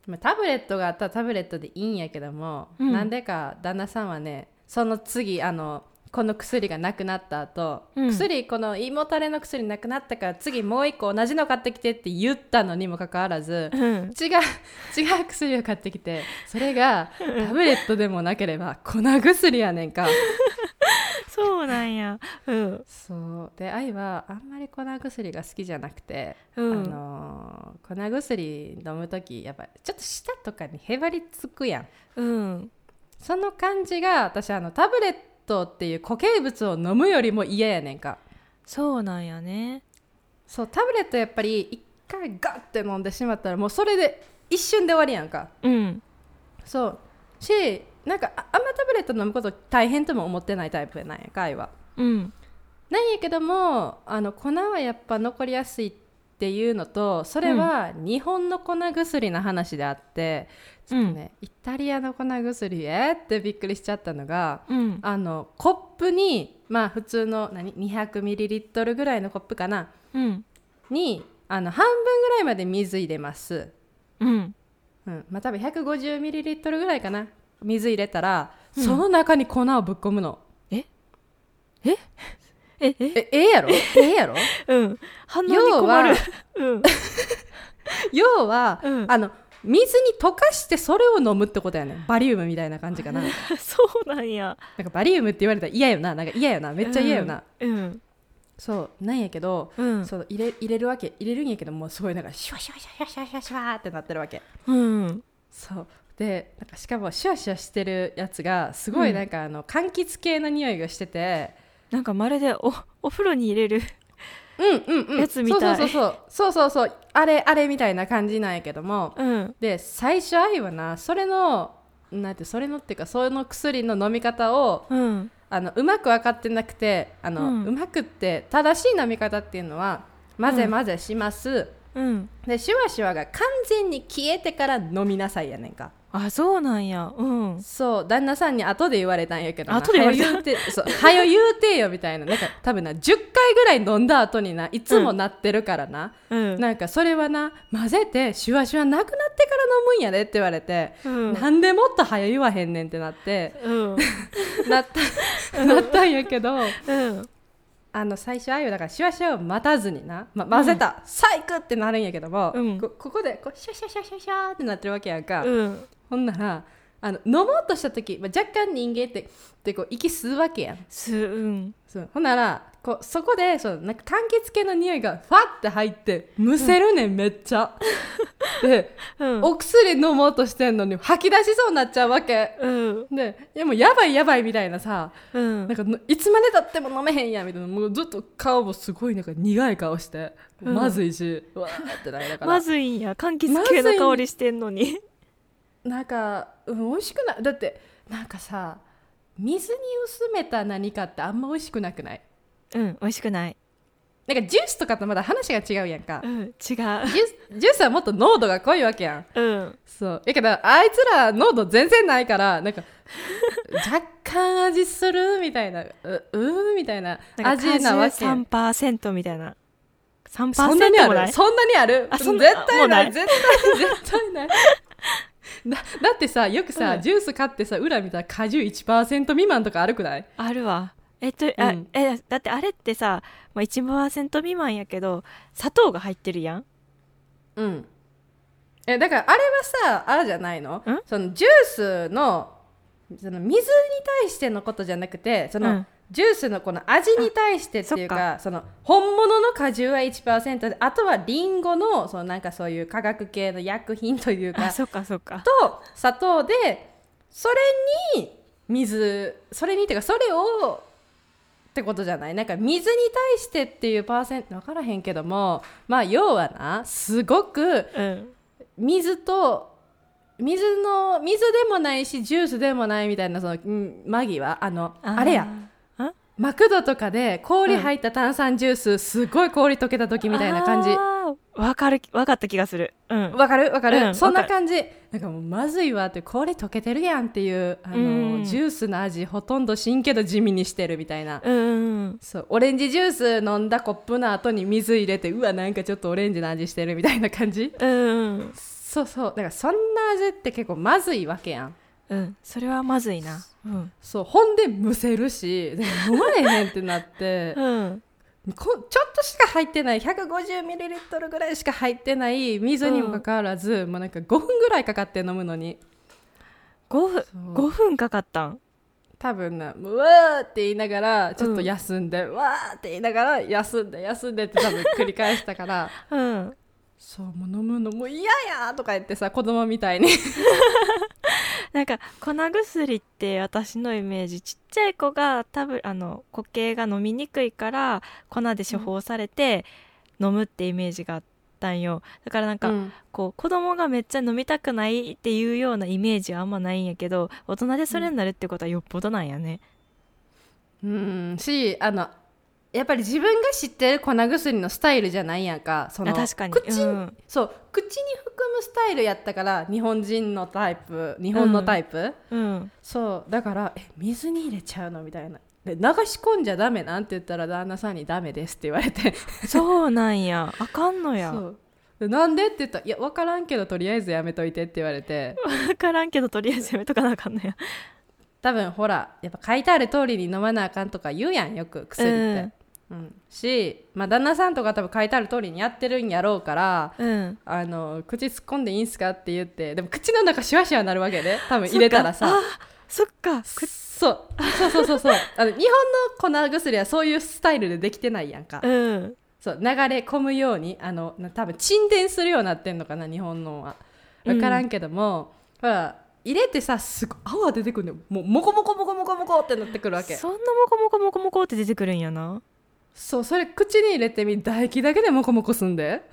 まあタブレットがあったらタブレットでいいんやけども、 うん、 なんでか旦那さんはねその次あのこの薬がなくなった後、うん、薬この胃もたれの薬なくなったから次もう一個同じの買ってきてって言ったのにもかかわらず、うん、違う違う薬を買ってきて、それがタブレットでもなければ粉薬やねんかそうなんや、うん、 そうで愛はあんまり粉薬が好きじゃなくて、 うん、 あのー、粉薬飲むときやっぱちょっと舌とかにへばりつくやん、 うん、 その感じが私あのタブレットっていう固形物を飲むよりも嫌やねんか。 そうなんやね。 そうタブレットやっぱり一回ガッて飲んでしまったらもうそれで一瞬で終わりやんか、 うん、 そうしなんか あ, あんまタブレット飲むこと大変とも思ってないタイプなんやか愛は、 うん、 なんやけどもあの粉はやっぱ残りやすいっていうのと、それは日本の粉薬の話であって、うん、ちょっとね、イタリアの粉薬えーってびっくりしちゃったのが、うん、あのコップにまあ普通の何 にひゃくミリリットル ぐらいのコップかな、うん、にあの半分ぐらいまで水入れます、うんうん、まあ多分 ひゃくごじゅうミリリットル ぐらいかな水入れたら、うん、その中に粉をぶっ込むの。 ええええええやろええやろうん反応に困る。 要は、うん、要は、うん、あの水に溶かしてそれを飲むってことやねん。バリウムみたいな感じかなそうなんや。 なんかバリウムって言われたら嫌よな、なんか嫌よな、めっちゃ嫌よな、 うん、うん、 そうなんやけど、うん、そう入れ、入れるわけ入れるんやけどもうすごいなんかシュワシュワシュワシュワシュワシュワってなってるわけ、うん、そうでなんかしかもシュワシュワしてるやつがすごいなんかあの柑橘系の匂いがしてて、 なんかまるで お, お風呂に入れるうんうんうん、 やつみたい。 そうそうそうそうそうそうあれあれみたいな感じなんやけども、うん、で最初愛はなそれのなんてそれのっていうかその薬の飲み方を、うん、あのうまく分かってなくてあの、うん、うまくって正しい飲み方っていうのは混ぜ混ぜします、うん、でシュワシュワが完全に消えてから飲みなさいやねんか。 あ、そうなんや、うん、 そう旦那さんに後で言われたんやけどな、 後で言われたはよ言うてそうはよ言うてよみたいな、なんか多分なじゅっかいぐらい飲んだ後にないつもなってるからな、うん、なんかそれはな混ぜてシュワシュワなくなってから飲むんやでって言われて、うん、なんでもっとはよ言わへんねんってなって、うん、なったなったんやけど、うんあの最初ああいうだからシュワシュワを待たずにな、ま、混ぜた、うん、サイクってなるんやけども、うん、こ, ここでこうシュワシュワシュワシュワシュワってなってるわけやんか、うん、ほんならあの飲もうとした時、ま、若干人間って、ってこう息吸うわけやん吸う、うん、 そうほんならこうそこでそうなんか柑橘系の匂いがファッて入ってむせるねん、うん、めっちゃで、うん、お薬飲もうとしてんのに吐き出しそうになっちゃうわけ、うん、でいやもうやばいやばいみたいなさ、うん、なんかいつまでたっても飲めへんやみたいな、もうずっと顔もすごいなんか苦い顔して、うん、まずいしうわーってなりながらまずいんや、柑橘系の香りしてんのになんか、うん、美味しくないだってなんかさ水に薄めた何かってあんま美味しくなくない？ うん美味しくない。 なんかジュースとかとまだ話が違うやんか、 うん、違うジュース、ジュースはもっと濃度が濃いわけやん、うん、そうやけどあいつら濃度全然ないからなんか若干味するみたいなううーみたいな味なわけ。 さんパーセント みたいな さんパーセントそんなにあるそんなにあるあそん絶対ないない絶対絶対ないだ, だってさよくさ、うん、ジュース買ってさ裏見たら果汁 いちパーセント 未満とかあるくない？ あるわ。えっと、あ、うん、えだってあれってさ、まあ、いちパーセント 未満やけど砂糖が入ってるやん。 うんえだからあれはさあれじゃないの？そのジュースのその水に対してのことじゃなくてその、うん、ジュースのこの味に対してっていう か, かその本物の果汁は いちパーセント であとはリンゴ の, そのなんかそういう化学系の薬品というかあそっかそっかと砂糖でそれに水それにっていうかそれをってことじゃない？なんか水に対してっていうパーセント分からへんけどもまあ要はなすごく水と、うん、水の水でもないしジュースでもないみたいなその、うん、間際あの あ, あれやマクドとかで氷入った炭酸ジュース、うん、すごい氷溶けた時みたいな感じ。 わかるわかった気がする。うん、 わかるわかる、うん、そんな感じ。なんかもうまずいわって氷溶けてるやんっていうあの、うん、ジュースの味ほとんどしんけど地味にしてるみたいな、うん、そうオレンジジュース飲んだコップの後に水入れてうわなんかちょっとオレンジの味してるみたいな感じ、うん、 そうそうだからそんな味って結構まずいわけやん。 うんそれはまずいな。うんそうほんでむせるしでも飲まれへんってなってうんこちょっとしか入ってない ひゃくごじゅうミリリットル ぐらいしか入ってない水にもかかわらず、うん、もうなんかごふんぐらいかかって飲むのにごふんごふんかかったん。 多分なうわーって言いながらちょっと休んで、うん、わーって言いながら休んで休んでって多分繰り返したからうんそうもう飲むのもう嫌やとか言ってさ子供みたいになんか粉薬って私のイメージちっちゃい子が多分あの固形が飲みにくいから粉で処方されて飲むってイメージがあったんよ。だからなんか、うん、こう子供がめっちゃ飲みたくないっていうようなイメージはあんまないんやけど大人でそれになるってことはよっぽどなんやね。 うんしあのやっぱり自分が知ってる粉薬のスタイルじゃないやんか。その確かに、 口、 うん、 そう口に含むスタイルやったから日本人のタイプ日本のタイプ、 うんうん、 そうだからえ水に入れちゃうのみたいなで流し込んじゃダメなんて言ったら旦那さんにダメですって言われてそうなんやあかんのや。 そうでなんでって言ったらいや分からんけどとりあえずやめといてって言われて分からんけどとりあえずやめとかなあかんのや。 多分ほらやっぱ書いてある通りに飲まなあかんとか言うやんよく薬って、うんうん、し、まあ、旦那さんとか多分書いてある通りにやってるんやろうから、 うん、 あの口突っ込んでいいんすかって言ってでも口の中シュワシュワなるわけで多分入れたらさそっかそうそうそうそうそうあの日本の粉薬はそういうスタイルでできてないやんか、 うん、 そう流れ込むようにあの多分沈殿するようになってんのかな日本のは分からんけども、うん、ほら入れてさすごい泡出てくるのもうモコモコモコモコモコってなってくるわけ。 そんなモコモコモコモコって出てくるんやな。 そうそれ口に入れてみ唾液だけでモコモコすんで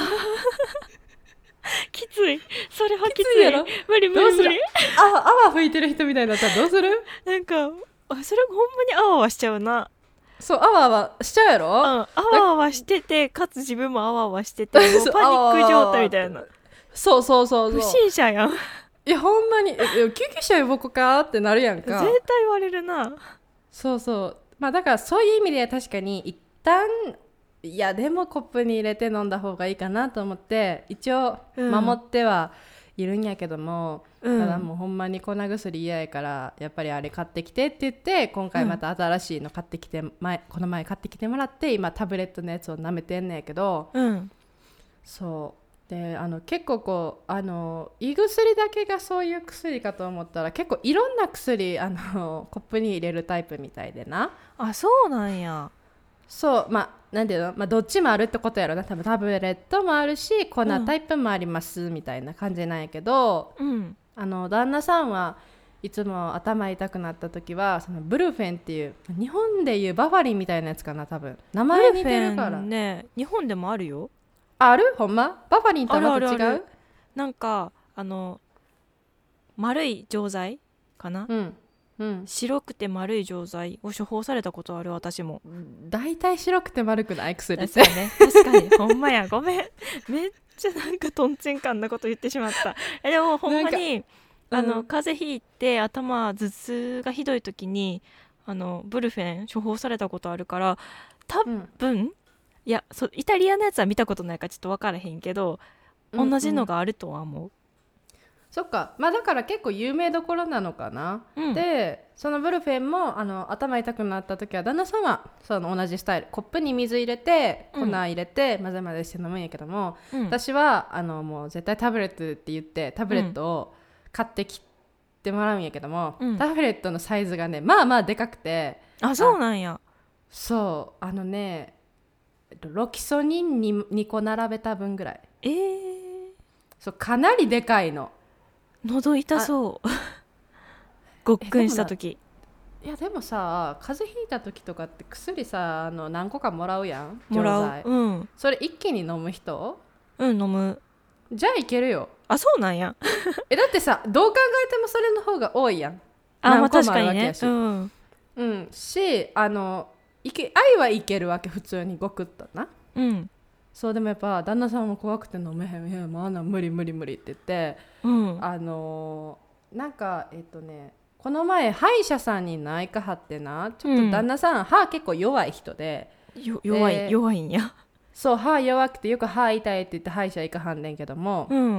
きついそれはきつい、 きついやろ無理無理無理泡泡吹いてる人みたいになったらどうするなんかそれほんまに泡はしちゃうな。 そう泡泡しちゃうやろ、うん、 泡はしててかつ自分も泡はしててもうパニック状態みたいなそうそうそうそう不審者やん。 いやほんまに救急車呼ぼうかってなるやんか。 絶対言われるな。そうそうまあだからそういう意味では確かに一旦いやでもコップに入れて飲んだ方がいいかなと思って一応守ってはいるんやけども、うん、ただもうほんまに粉薬嫌やからやっぱりあれ買ってきてって言って今回また新しいの買ってきて、前この前買ってきてもらって今タブレットのやつを舐めてんねんけど、 うん、 そうであの結構こうあの胃薬だけがそういう薬かと思ったら結構いろんな薬あのコップに入れるタイプみたいでな。 あそうなんや。 そうまあなんていうの、まあ、どっちもあるってことやろな。多分タブレットもあるし粉タイプもありますみたいな感じなんやけど、 うん、 あの旦那さんはいつも頭痛くなった時はそのブルフェンっていう日本でいうバファリンみたいなやつかな多分名前似てるから。 ブルフェンね日本でもあるよ。 あるほんまバファリンとはまた違う。 あるあるあるなんかあの丸い錠剤かな、 うんうん、 白くて丸い錠剤を処方されたことある私も。 だいたい白くて丸くない薬ってですよね確かにほんまやごめんめっちゃなんかとんちんかんなこと言ってしまったえでもほんまにあの、うん、風邪ひいて頭頭痛がひどい時にあのブルフェン処方されたことあるから多分、うん、いやそイタリアのやつは見たことないからちょっと分からへんけど、うんうん、同じのがあるとは思う。 そっか、まあ、だから結構有名どころなのかな、うん、でそのブルフェンもあの頭痛くなった時は旦那さんはその同じスタイルコップに水入れて粉入れて、うん、混ぜ混ぜして飲むんやけども、うん、私はあのもう絶対タブレットって言ってタブレットを買ってきてもらうんやけども、うん、タブレットのサイズがねまあまあでかくて。 あそうなんや。 そうあのねロキソニン に, にこ並べた分ぐらい。 えー、 そうかなりでかいの。 喉痛そうごっくんした時。 いやでもさ風邪ひいた時とかって薬さあの何個かもらうやんもらう、うん、 それ一気に飲む人うん飲む。 じゃあいけるよ。 あそうなんやえだってさどう考えてもそれの方が多いやん。 あまあ確かにねうん、 うん、しあのいけ愛はいけるわけ普通にごくっとな。 うんそうでもやっぱ旦那さんも怖くて飲めへんへんもうあんな無理無理無理って言って、 うん、 あのー、なんかえっとねこの前歯医者さんに内科張ってなちょっと旦那さん、うん、歯結構弱い人でよ弱い弱いんや。 そう歯弱くてよく歯痛いって言って歯医者行かはんねんけども、 うん、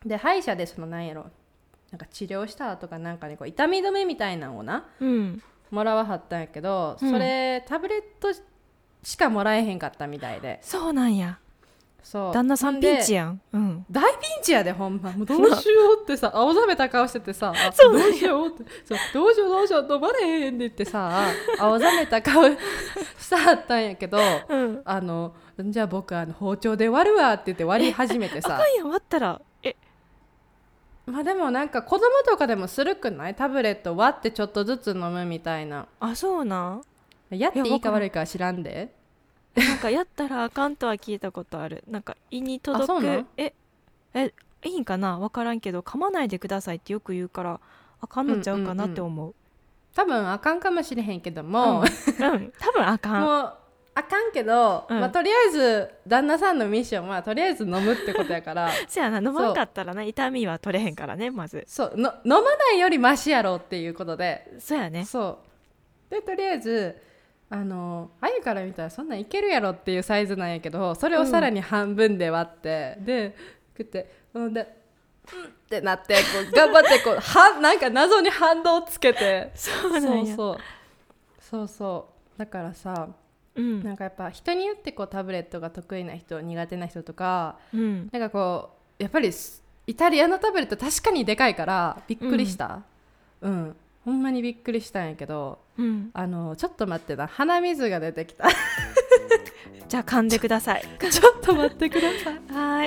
で歯医者でそのなんやろなんか治療したとかなんかねこう痛み止めみたいなのをなうんもらわはったんやけど、 うんそれタブレットしかもらえへんかったみたいで、 そうなんや。 そう旦那さんほでピンチやん。うん大ピンチやでほんまもうどうしようってさ青ざめた顔しててさあそうなんやどうしようってそうどうしようどうしよう飲まれへんって言ってさ青ざめた顔したはったんやけどうんあのじゃあ僕あの包丁で割るわって言って割り始めてあさかんやん、割ったらえまあでもなんか子供とかでもするくないタブレット割ってちょっとずつ飲むみたいな。 あそうなんやっていいかいやわからん悪いかは知らんで。 なんかやったらあかんとは聞いたことある。なんか胃に届くあそうなんええいいんかな、分からんけど噛まないでくださいってよく言うからあかんのちゃうかなって思う。 多分あかんかもしれへんけどうん、 も、 うん、多分あかん。 もうあかんけど、 うんまあ、とりあえず旦那さんのミッションはとりあえず飲むってことやからそやな、飲まんかったらな痛みは取れへんからね、まず。 そうの飲まないよりマシやろっていうことで、 そうやね。 そうでとりあえずあのあゆから見たらそんなんいけるやろっていうサイズなんやけど、それをさらに半分で割って、うん、で食ってほんでうんってなってこう頑張ってこうはなんか謎に反動つけてそうなんや。 そうそうそうそうだからさ、 うんなんかやっぱ人によってこうタブレットが得意な人苦手な人とか、 うんなんかこうやっぱりイタリアのタブレット確かにでかいからびっくりした、うん、うん、ほんまにびっくりしたんやけど、 うん、 あのちょっと待ってな、鼻水が出てきたじゃあ噛んでください。 ちょっと待ってくださいはい。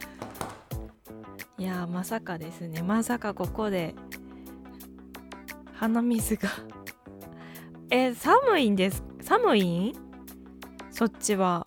いやまさかですね、まさかここで鼻水がえ寒いんです寒いんそっちは。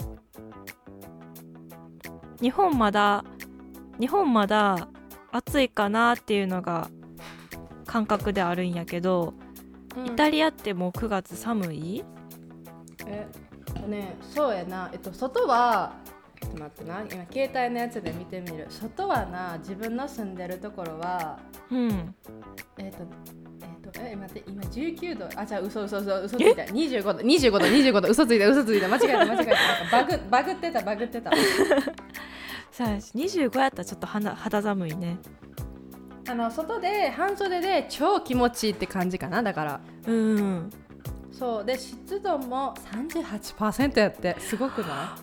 日本まだ日本まだ暑いかなっていうのが感覚であるんやけど、 うん、 イタリアってもうくがつ寒い？ えっとねそうやな、えっと外はちょっと待ってな、今携帯のやつで見てみる。外はな、自分の住んでるところはうんえっとえっとえ待って今じゅうきゅうど、あじゃあ嘘嘘嘘嘘ついたにじゅうごどにじゅうごどにじゅうごど嘘ついた嘘ついた間違えた間違えたなんかバグバグってたバグってたさあにじゅうごやったらちょっと肌肌寒いね。 あの外で半袖で超気持ちいいって感じかな。だからうんそうで湿度も さんじゅうはちパーセント やって、すごくない？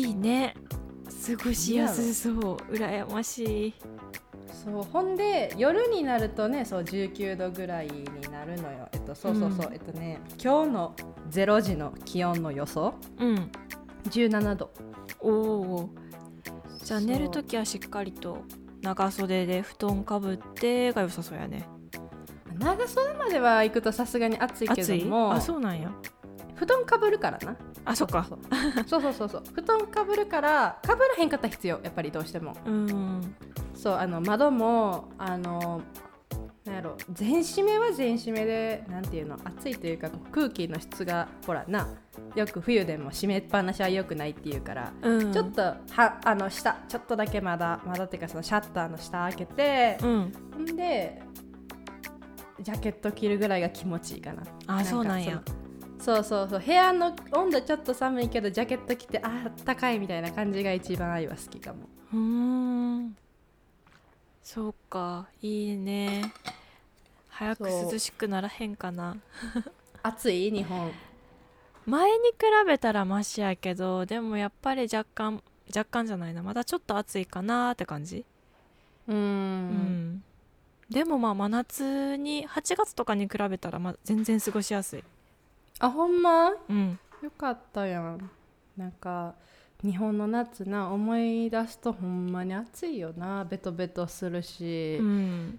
いいね、過ごしやすそう、羨ましい。 そうほんで夜になるとね、そうじゅうきゅうどぐらいになるのよ。えっとそうそうそう、うん、えっとね今日のれいじの気温の予想、 うんじゅうななど。 おお、じゃあ寝るときはしっかりと長袖で布団かぶってが良さそうやね。 長袖までは行くとさすがに暑いけども、 あそうなんや。 布団かぶるからな。 あそっかそうそうそうそう布団かぶるからかぶらへんかったら必要、やっぱりどうしても。 うんそうあの窓もあのなんやろ全閉めは全閉めでなんていうの暑いというか空気の質がほらな、よく冬でも閉めっぱなしは良くないっていうから、 うん、 ちょっとはあの下ちょっとだけまだまだっていうかそのシャッターの下開けて、 うん、 んでジャケット着るぐらいが気持ちいいかな。 あそうなんや。 そうそうそう、部屋の温度ちょっと寒いけどジャケット着てあったかいみたいな感じが一番愛は好きかも。 うーんそうか、いいね。早く涼しくならへんかな。 暑い日本前に比べたらマシやけど、でもやっぱり若干若干じゃないな、まだちょっと暑いかなって感じ。 うーん、うんうんでもまあ真夏にはちがつとかに比べたらま全然過ごしやすい。 あほんまうんよかったやん。なんか日本の夏な思い出すとほんまに暑いよな。ベトベトするし、 うん、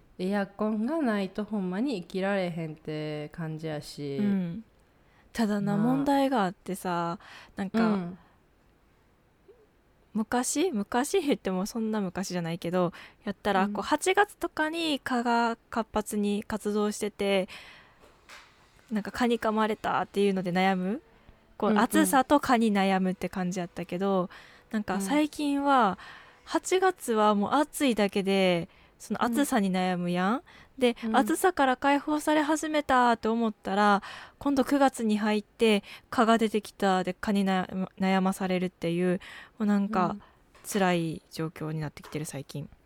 エアコンがないとほんまに生きられへんって感じやし、 うん、ただな、まあ、問題があってさ、なんか、うん、昔昔言ってもそんな昔じゃないけどやったら、うん、こうはちがつとかに蚊が活発に活動してて、なんか蚊に噛まれたっていうので悩む、こう暑さと蚊に悩むって感じやったけど、うんうん、なんか最近ははちがつはもう暑いだけでその暑さに悩むやん、うん、で、うん、暑さから解放され始めたと思ったら今度くがつに入って蚊が出てきたで蚊に悩まされるっていう、もうなんか辛い状況になってきてる最近。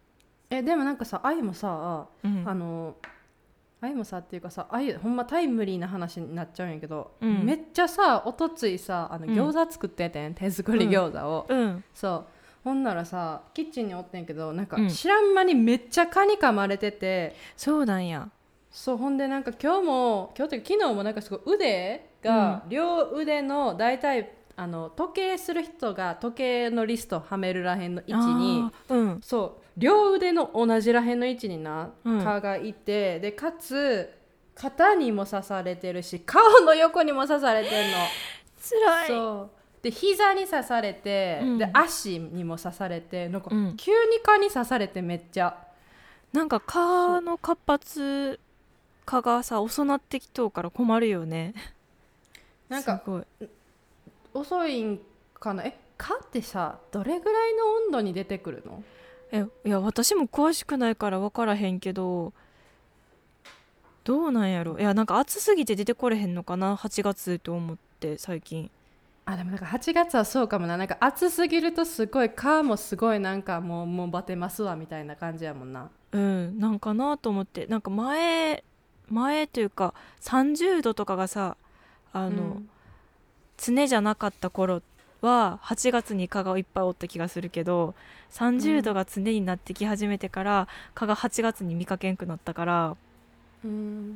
えでもなんかさあゆもさ、 うん、 あのあゆもさっていうかさあゆほんまタイムリーな話になっちゃうんやけど、 うん、 めっちゃさおとついさあの餃子作っててん、うん、手作り餃子を、 うん、 そうほんならさキッチンにおってんけどなんかうん知らん間にめっちゃ蚊に噛まれてて、 そうなんや。 そうほんでなんか今日も今日というか昨日もなんかすごい腕が、うん、両腕のだいたいあの時計する人が時計のリストはめるらへんの位置に、 うん、 そう両腕の同じらへんの位置にな、 うん、 蚊がいてでかつ肩にも刺されてるし顔の横にも刺されてんのつらい。 そうで膝に刺されて、うん、で足にも刺されてなんか、うん、急に蚊に刺されてめっちゃなんか蚊の活発蚊がさ遅なってきとうから困るよね。 なんかすごい遅いんかな。え蚊ってさどれぐらいの温度に出てくるの？ えいや私も詳しくないから分からへんけどどうなんやろ。いやなんか暑すぎて出てこれへんのかなはちがつと思って最近。 あでもなんかはちがつはそうかもな。なんか暑すぎるとすごい蚊もすごいなんかもうもうバテますわみたいな感じやもんな。 うんなんかなと思ってなんか前前というかさんじゅうどとかがさあの、うん、常じゃなかった頃ははちがつに蚊がいっぱいおった気がするけどさんじゅうどが常になってき始めてから、うん、蚊がはちがつに見かけんくなったから、うん、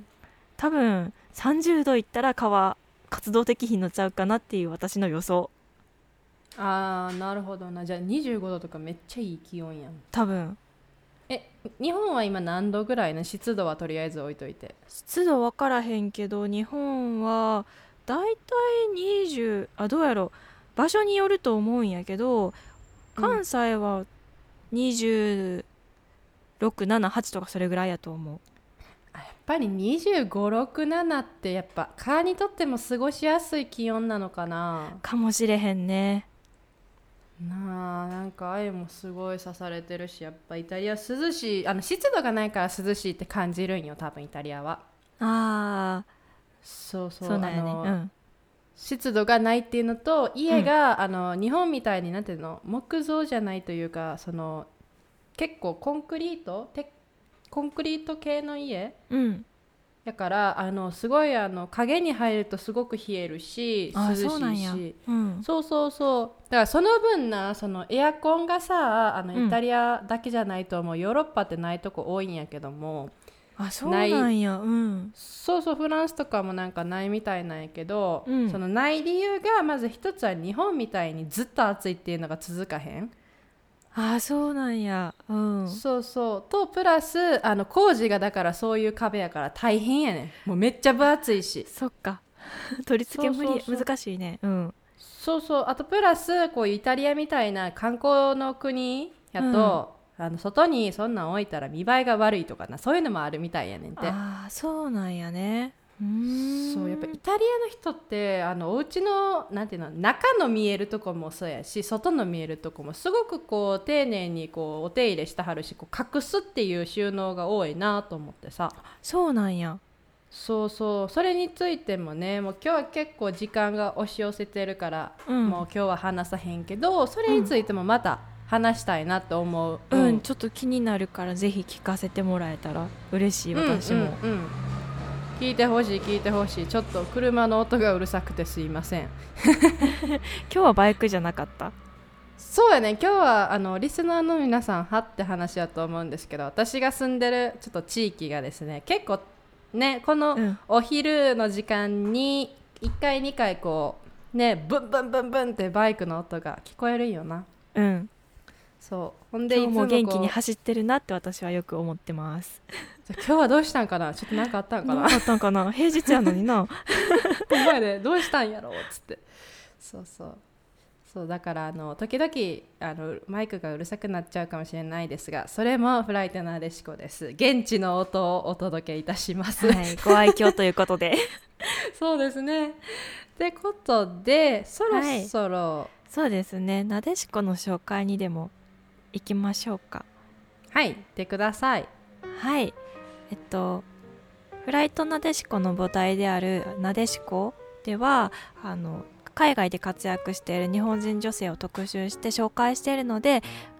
多分さんじゅうどいったら蚊は活動的になっちゃうかなっていう私の予想。 あーなるほどな。じゃあにじゅうごどとかめっちゃいい気温やん多分。 え日本は今何度ぐらいの湿度はとりあえず置いといて。 湿度分からへんけど日本はだいたいにじゅうあどうやろ場所によると思うんやけど関西はにじゅうろく、なな、はちとかそれぐらいやと思う。 やっぱりにじゅうご、ろく、ななってやっぱ蚊にとっても過ごしやすい気温なのかな。 かもしれへんね。 なあなんかあゆもすごい刺されてるしやっぱイタリア涼しいあの湿度がないから涼しいって感じるんよ多分イタリアは。 ああそうそうそうなんやね、 あの、 うん、 湿度がないっていうのと家が、うん、あの日本みたいになんていうの木造じゃないというかその結構コンクリートてコンクリート系の家、うん、だからあのすごいあの影に入るとすごく冷えるし涼しいしそうなんや、うん、 そうそうそうだからその分なそのエアコンがさあのイタリアだけじゃないと思う、うん、ヨーロッパってないとこ多いんやけどもあそうなんや、うん、 そうそうフランスとかもなんかないみたいなんやけど、 うん、 そのない理由がまず一つは日本みたいにずっと暑いっていうのが続かへん。 あそうなんや、うん、 そうそうとプラスあの工事がだからそういう壁やから大変やねんもうめっちゃ分厚いしそっか取り付け無理そうそうそう難しいね、うん、 そうそうあとプラスこうイタリアみたいな観光の国やと、うん、あの外にそんなん置いたら見栄えが悪いとかなそういうのもあるみたいやねんて。 あそうなんやね。うーんそうやっぱイタリアの人ってあのお家のなんていうの中の見えるとこもそうやし外の見えるとこもすごくこう丁寧にこうお手入れしてはるしこう隠すっていう収納が多いなと思ってさ。 そうなんや。 そうそうそれについてもねもう今日は結構時間が押し寄せてるから、うん、もう今日は話さへんけどそれについてもまた話したいなと思う、 うん、うん、ちょっと気になるからぜひ聞かせてもらえたら嬉しい私も、 うんうんうん聞いてほしい聞いてほしい。ちょっと車の音がうるさくてすいません今日はバイクじゃなかった。 そうやね今日はあのリスナーの皆さんはって話だと思うんですけど私が住んでるちょっと地域がですね結構ねこのお昼の時間にいっかいにかいこうねブンブンブンブンってバイクの音が聞こえるんよな。 うんそうほんで今日も元気に走ってるなって私はよく思ってます今日はどうしたんかなちょっと何かあったんかな何かあったんかな平日やのになお前でどうしたんやろうっつってそうそうそうだからあの時々あのマイクがうるさくなっちゃうかもしれないですがそれもフライトなでしこです。現地の音をお届けいたします、 はい、ご愛嬌ということでそうですねってことでそろそろ、はい、 そうですねなでしこの紹介にでも行きましょうか。 はい行ってください。 はいえっとフライトなでしこの母体であるなでしこではあの海外で活躍している日本人女性を特集して紹介しているので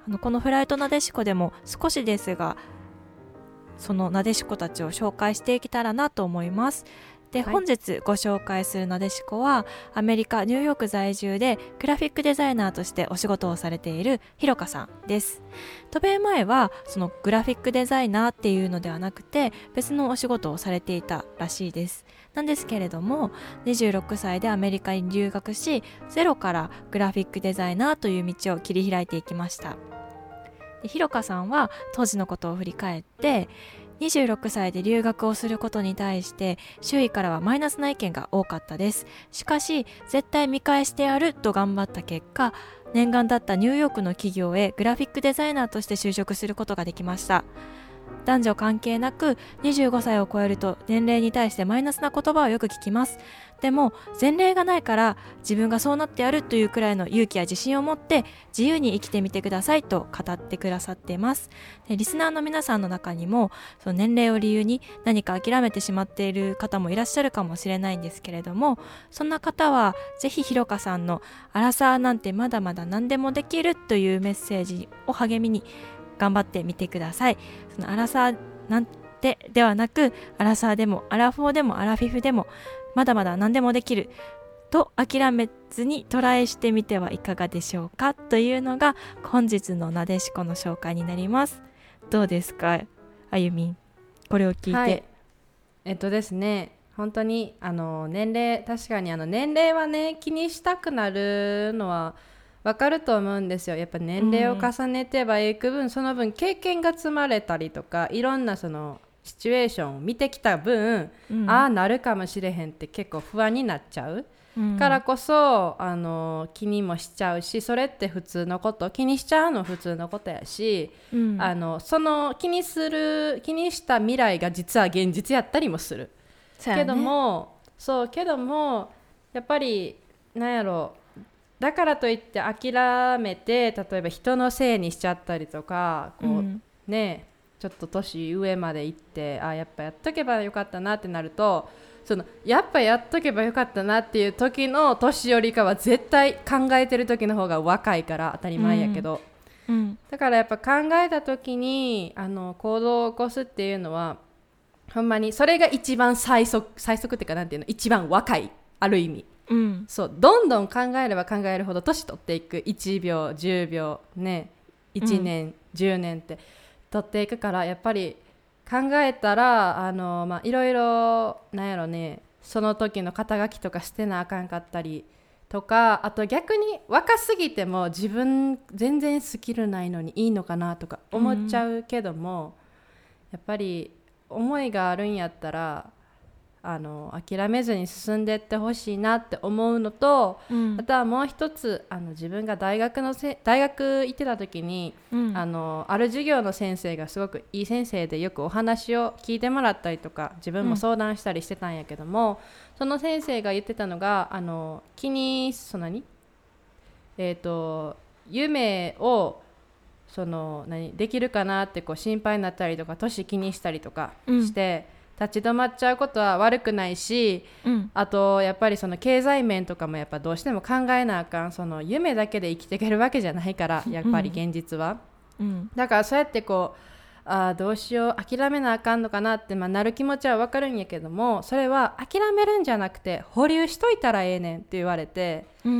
あのこのフライトなでしこでも少しですがそのなでしこたちを紹介していけたらなと思います。で、 はい、 本日ご紹介するなでしこはアメリカニューヨーク在住でグラフィックデザイナーとしてお仕事をされているひろかさんです。渡米前はそのグラフィックデザイナーっていうのではなくて別のお仕事をされていたらしいです。なんですけれどもにじゅうろくさいでアメリカに留学しゼロからグラフィックデザイナーという道を切り開いていきました。でひろかさんは当時のことを振り返ってにじゅうろくさいで留学をすることに対して周囲からはマイナスな意見が多かったです。しかし絶対見返してやると頑張った結果、念願だったニューヨークの企業へグラフィックデザイナーとして就職することができました。男女関係なくにじゅうごさいを超えると年齢に対してマイナスな言葉をよく聞きます。でも前例がないから自分がそうなってやるというくらいの勇気や自信を持って自由に生きてみてくださいと語ってくださっています。でリスナーの皆さんの中にもその年齢を理由に何か諦めてしまっている方もいらっしゃるかもしれないんですけれども、そんな方はぜひひろかさんのアラサーなんてまだまだ何でもできるというメッセージを励みに頑張ってみてください。そのアラサーなんてではなくアラサーでもアラフォーでもアラフィフでもまだまだ何でもできると諦めずにトライしてみてはいかがでしょうかというのが本日のなでしこの紹介になります。どうですかあゆみん、これを聞いて。 はい、えっとですね本当にあの年齢確かにあの年齢はね気にしたくなるのはわかると思うんですよ。やっぱ年齢を重ねてばいく分、うん、その分経験が積まれたりとかいろんなそのシチュエーションを見てきた分、うん、ああなるかもしれへんって結構不安になっちゃう、うん、からこそあの気にもしちゃうし、それって普通のこと、気にしちゃうの普通のことやし、うん、あのその気にする気にした未来が実は現実やったりもする、ね、けどもそうけどもやっぱりなんやろだからといって諦めて例えば人のせいにしちゃったりとかこう、うん、ねちょっと年上まで行ってあやっぱやっとけばよかったなってなると、そのやっぱやっとけばよかったなっていう時の年よりかは絶対考えてる時の方が若いから当たり前やけど、うんうん、だからやっぱ考えた時にあの行動を起こすっていうのはほんまにそれが一番最速最速っていうかなんていうの一番若いある意味、うん、そうどんどん考えれば考えるほど年取っていくいちびょうじゅうびょうねいちねん、うん、じゅうねんって取っていくからやっぱり考えたらあの、まあ、いろいろなんやろねその時の肩書きとか捨てなあかんかったりとか、あと逆に若すぎても自分全然スキルないのにいいのかなとか思っちゃうけども、うん、やっぱり思いがあるんやったらあの諦めずに進んでいってほしいなって思うのと、うん、あとはもう一つあの自分が大学のせ大学行ってた時に、うん、あのある授業の先生がすごくいい先生でよくお話を聞いてもらったりとか自分も相談したりしてたんやけども、うん、その先生が言ってたのがあの気にそんなにえっと夢をその何できるかなってこう心配になったりとか年気にしたりとかして、うん立ち止まっちゃうことは悪くないし、うん、あとやっぱりその経済面とかもやっぱどうしても考えなあかん、その夢だけで生きていけるわけじゃないからやっぱり現実は、うん、だからそうやってこうあどうしよう諦めなあかんのかなって、まあ、なる気持ちは分かるんやけども、それは諦めるんじゃなくて保留しといたらええねんって言われて、うん、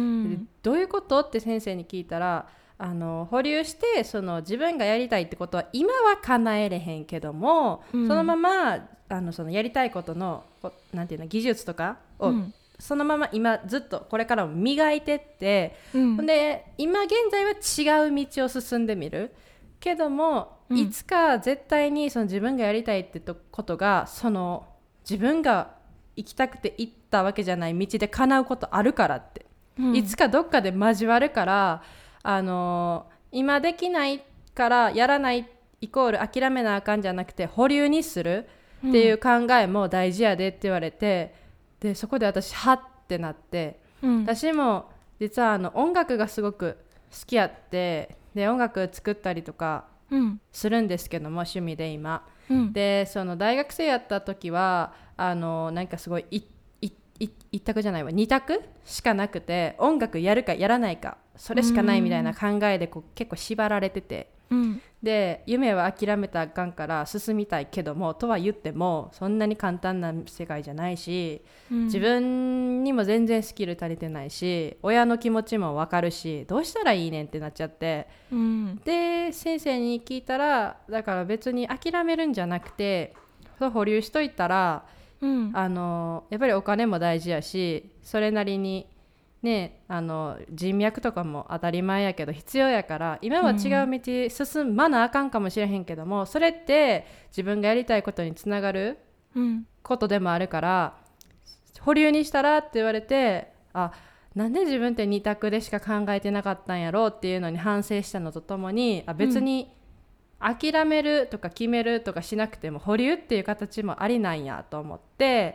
どういうことって先生に聞いたらあの保留してその自分がやりたいってことは今は叶えれへんけども、うん、そのままあのそのやりたいことのなんていうの技術とかを、うん、そのまま今ずっとこれからも磨いてって、うん、で今現在は違う道を進んでみるけども、うん、いつか絶対にその自分がやりたいってことがその自分が行きたくて行ったわけじゃない道で叶うことあるからって、うん、いつかどっかで交わるからあの今できないからやらないイコール諦めなあかんじゃなくて保留にするっていう考えも大事やでって言われて、うん、でそこで私はってなって、うん、私も実はあの音楽がすごく好きやってで音楽作ったりとかするんですけども、趣味で今、うん、でその大学生やった時はあのなんかすごいいい一択じゃないわ二択しかなくて、音楽やるかやらないかそれしかないみたいな考えでこう結構縛られてて、 うん、 で夢は諦めたらあかんから進みたいけどもとは言ってもそんなに簡単な世界じゃないし、うん、自分にも全然スキル足りてないし親の気持ちも分かるしどうしたらいいねんってなっちゃって、うん、で先生に聞いたらだから別に諦めるんじゃなくて保留しといたら、うん、あのやっぱりお金も大事やしそれなりにね、あの人脈とかも当たり前やけど必要やから今は違う道進まなあかんかもしれへんけども、うん、それって自分がやりたいことにつながることでもあるから、うん、保留にしたらって言われてあなんで自分って二択でしか考えてなかったんやろうっていうのに反省したのとともにあ別に諦めるとか決めるとかしなくても保留っていう形もありなんやと思って、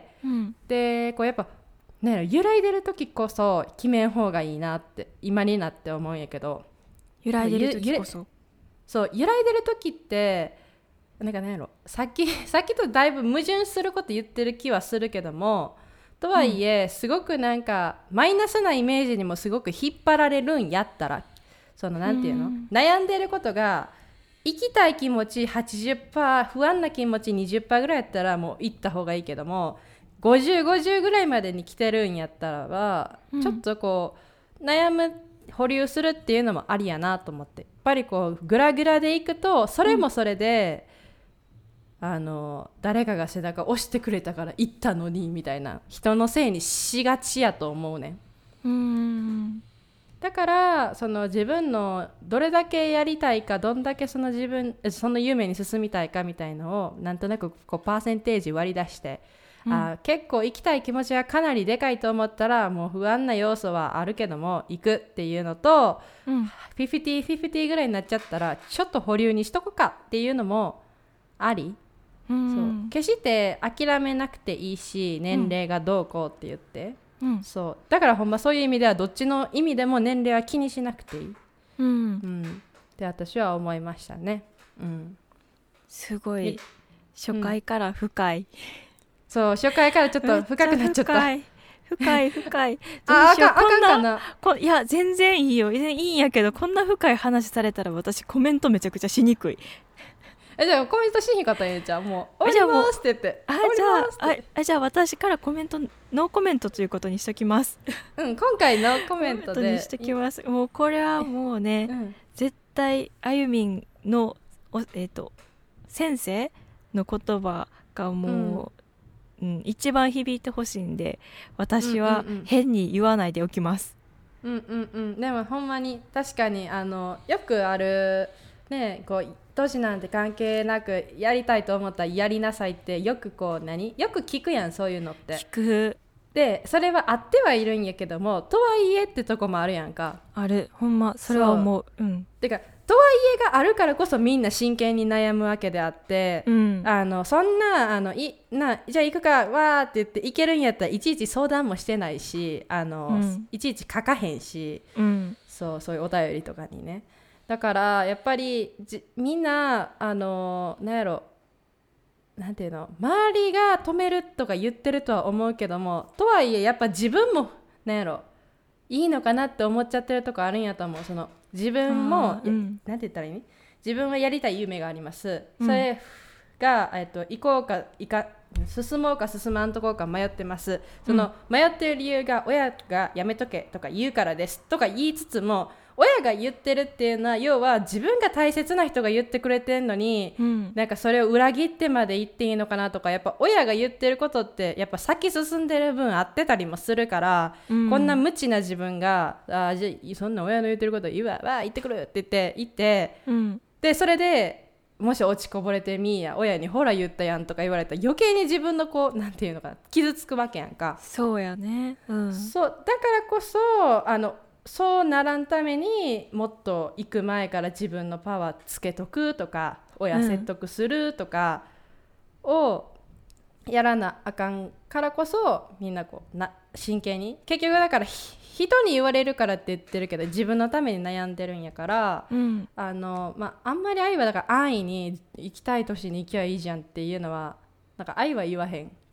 うん、でこうやっぱね、揺らいでる時こそ決めん方がいいなって今になって思うんやけど揺らいでる時こそそう揺らいでる時ってなんか何やろさっきさっきとだいぶ矛盾すること言ってる気はするけどもとはいえ、うん、すごくなんかマイナスなイメージにもすごく引っ張られるんやったらそのなんていうの、うん、悩んでることが行きたい気持ち はちじゅっパーセント 不安な気持ち にじゅっパーセント ぐらいやったらもう行った方がいいけどもごじゅう、ごじゅうぐらいまでに来てるんやったらば、うん、ちょっとこう悩む保留するっていうのもありやなと思ってやっぱりこうグラグラでいくとそれもそれで、うん、あの誰かが背中押してくれたから行ったのにみたいな人のせいにしがちやと思うね。うーんだからその自分のどれだけやりたいかどんだけその自分その夢に進みたいかみたいのをなんとなくこうパーセンテージ割り出してうん、あ結構行きたい気持ちがかなりでかいと思ったらもう不安な要素はあるけども行くっていうのと、うん、フィフティフィフティぐらいになっちゃったらちょっと保留にしとくかっていうのもあり、うん、そう決して諦めなくていいし年齢がどうこうって言って、うん、そうだからほんまそういう意味ではどっちの意味でも年齢は気にしなくていい、うんうん、って私は思いましたね、うん、 すごい初回から深い、うんそう初回からちょっと深くなっちゃった深い深い深いああかんあかんかなこいや全然いいよいいんやけどこんな深い話されたら私コメントめちゃくちゃしにくいえじゃあコメントしひんかったんやじゃあもう終わりますって言ってあじゃああじゃあ私からコメントノーコメントということにしときますうん今回ノーコメントでにしときますもうこれはもうね、うん、絶対あゆみんのえっ、ー、と先生の言葉がもう、うんうん、一番響いてほしいんで私は変に言わないでおきます、 うんうんうん、でもほんまに確かにあのよくあるねこう年なんて関係なくやりたいと思ったらやりなさいってよくこう何よく聞くやんそういうのって聞くでそれはあってはいるんやけどもとはいえってとこもあるやんかあるほんまそれは思ううんてかとはいえがあるからこそみんな真剣に悩むわけであって、うん、あのそんなあのいなじゃあ行くかわーって言って行けるんやったらいちいち相談もしてないしあの、うん、いちいち書かへんし、うん、そうそういうお便りとかにねだからやっぱりじみんなあのなんやろなんていうの周りが止めるとか言ってるとは思うけどもとはいえやっぱ自分もなんやろいいのかなって思っちゃってるとこあるんやと思うその自分も、うん、なんて言ったらいい自分はやりたい夢があります、うん、それが、えっと、行こうか行か進もうか進まんとこうか迷ってますその、うん、迷ってる理由が親がやめとけとか言うからですとか言いつつも親が言ってるっていうのは要は自分が大切な人が言ってくれてんのに、うん、なんかそれを裏切ってまで言っていいのかなとかやっぱ親が言ってることってやっぱ先進んでる分合ってたりもするから、うん、こんな無知な自分があじゃあそんな親の言ってること言うわわ言ってくるって言って言って、うん、でそれでもし落ちこぼれてみーや親にほら言ったやんとか言われたら余計に自分のこうなんていうのかな傷つくわけやんかそうやね、うん、 そうだからこそあのそうならんためにもっと行く前から自分のパワーつけとくとか親説得するとかをやらなあかんからこそみんなこうな真剣に結局だから人に言われるからって言ってるけど自分のために悩んでるんやから、うんあのまあ、あんまり愛はだから安易に行きたい年に行きゃいいじゃんっていうのはなんか愛は言わへん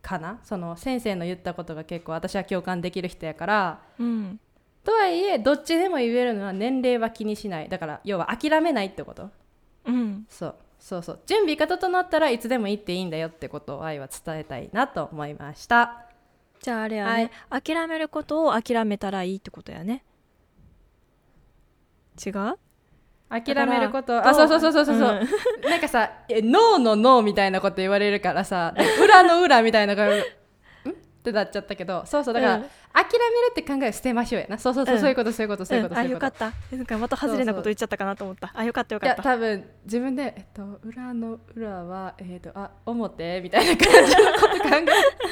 かな。その先生の言ったことが結構私は共感できる人やから、 うん、 とはいえどっちでも言えるのは年齢は気にしない。だから要は諦めないってこと、 うん、 そうそうそう、準備が整ったらいつでも行っていいんだよってことを愛は伝えたいなと思いました。 じゃああれやね、はい、諦めることを諦めたらいいってことやね。違う？ 諦めること、あ、そうそうそうそうそう、うん、なんかさ、ノーのノーみたいなこと言われるからさ、裏の裏みたいなのがんってなっちゃったけど、そうそう、だから、うん、諦めるって考えを捨てましょうやな。そうそうそう、うん、そういうことそういうことそういうこと、うん、 あ、よかった。なんかまた外れなこと言っちゃったかなと思った。そうそう、あ、よかったよかった。 いや多分自分で、えっと、裏の裏は、えっと、あ、表みたいな感じのこと考え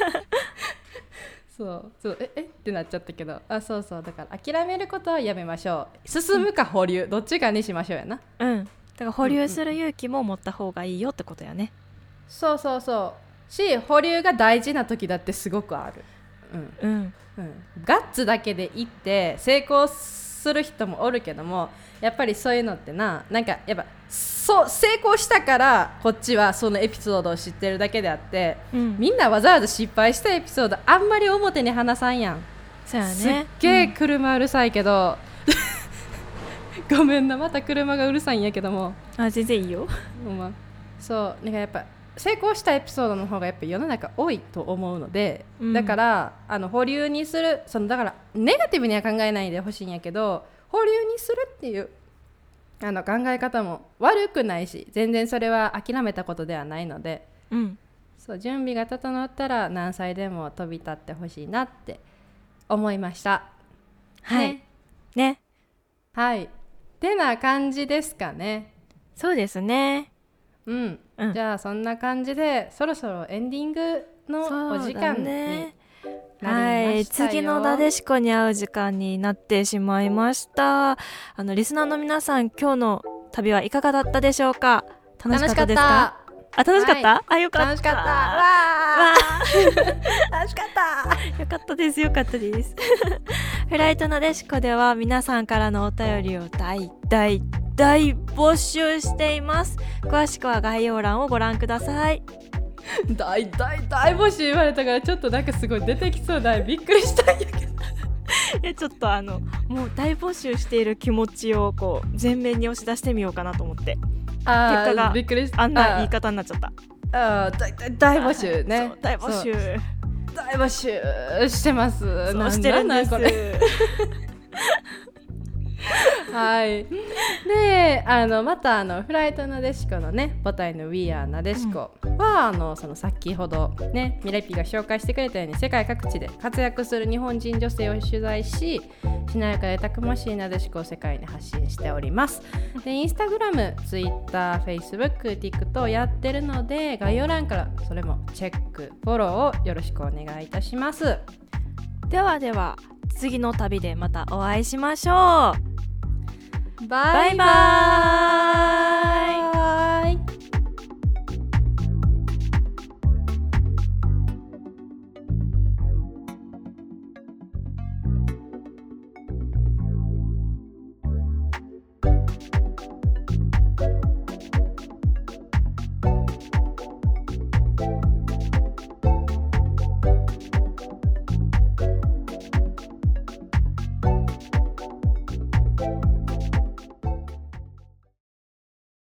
そうそう、ええってなっちゃったけど、あ、そうそう、だから諦めることはやめましょう。進むか保留、うん、どっちかにしましょうやな。 うん、だから保留する勇気も持った方がいいよってことやね。 そうそうそうし、保留が大事な時だってすごくある。うん、うんうん、ガッツだけでいって成功する人もおるけども、やっぱりそういうのってな、なんかやっぱそう成功したからこっちはそのエピソードを知ってるだけであって、うん、みんなわざわざ失敗したエピソードあんまり表に話さんやん。 そうやね、 すっげー車うるさいけど、うん、ごめんな、また車がうるさいんやけども。 あ、全然いいよ。 ほんま、そうなんかやっぱ成功したエピソードの方がやっぱ世の中多いと思うので、うん、だからあの保留にする、そのだからネガティブには考えないでほしいんやけど、保留にするっていうあの考え方も悪くないし、全然それは諦めたことではないので、うん、そう準備が整ったら何歳でも飛び立ってほしいなって思いました。 はい、はい、ね、 はいってな感じですかね。 そうですね、 うん、うん、じゃあそんな感じでそろそろエンディングのお時間になりましたよ。 はい、次のなでしこに会う時間になってしまいました。あのリスナーの皆さん、今日の旅はいかがだったでしょうか。楽しかったですか？あ、楽しかった、はい、あ、よかった、 楽しかった、わ楽しかったよかったです、よかったですフライトなでしこでは皆さんからのお便りを大大大募集しています。詳しくは概要欄をご覧ください。 大大大募集言われたからちょっとなんかすごい出てきそうだ、びっくりしたんやけどいやちょっとあのもう大募集している気持ちをこう前面に押し出してみようかなと思って、 あ結果がびっくりしあんな言い方になっちゃった。 あ大, 大募集ね、 大募集大募集してます。 そうしてるんです。 これはい。で、あのまたあのフライトなでしこのね母体の We Are なでしこは、うん、あのその先ほどねミレピが紹介してくれたように世界各地で活躍する日本人女性を取材し、しなやかでたくましいなでしこを世界に発信しております。で、インスタグラム、ツイッター、フェイスブック、TikTok やってるので、概要欄からそれもチェック、フォローをよろしくお願いいたします。 ではでは次の旅でまたお会いしましょう。 バイバイ。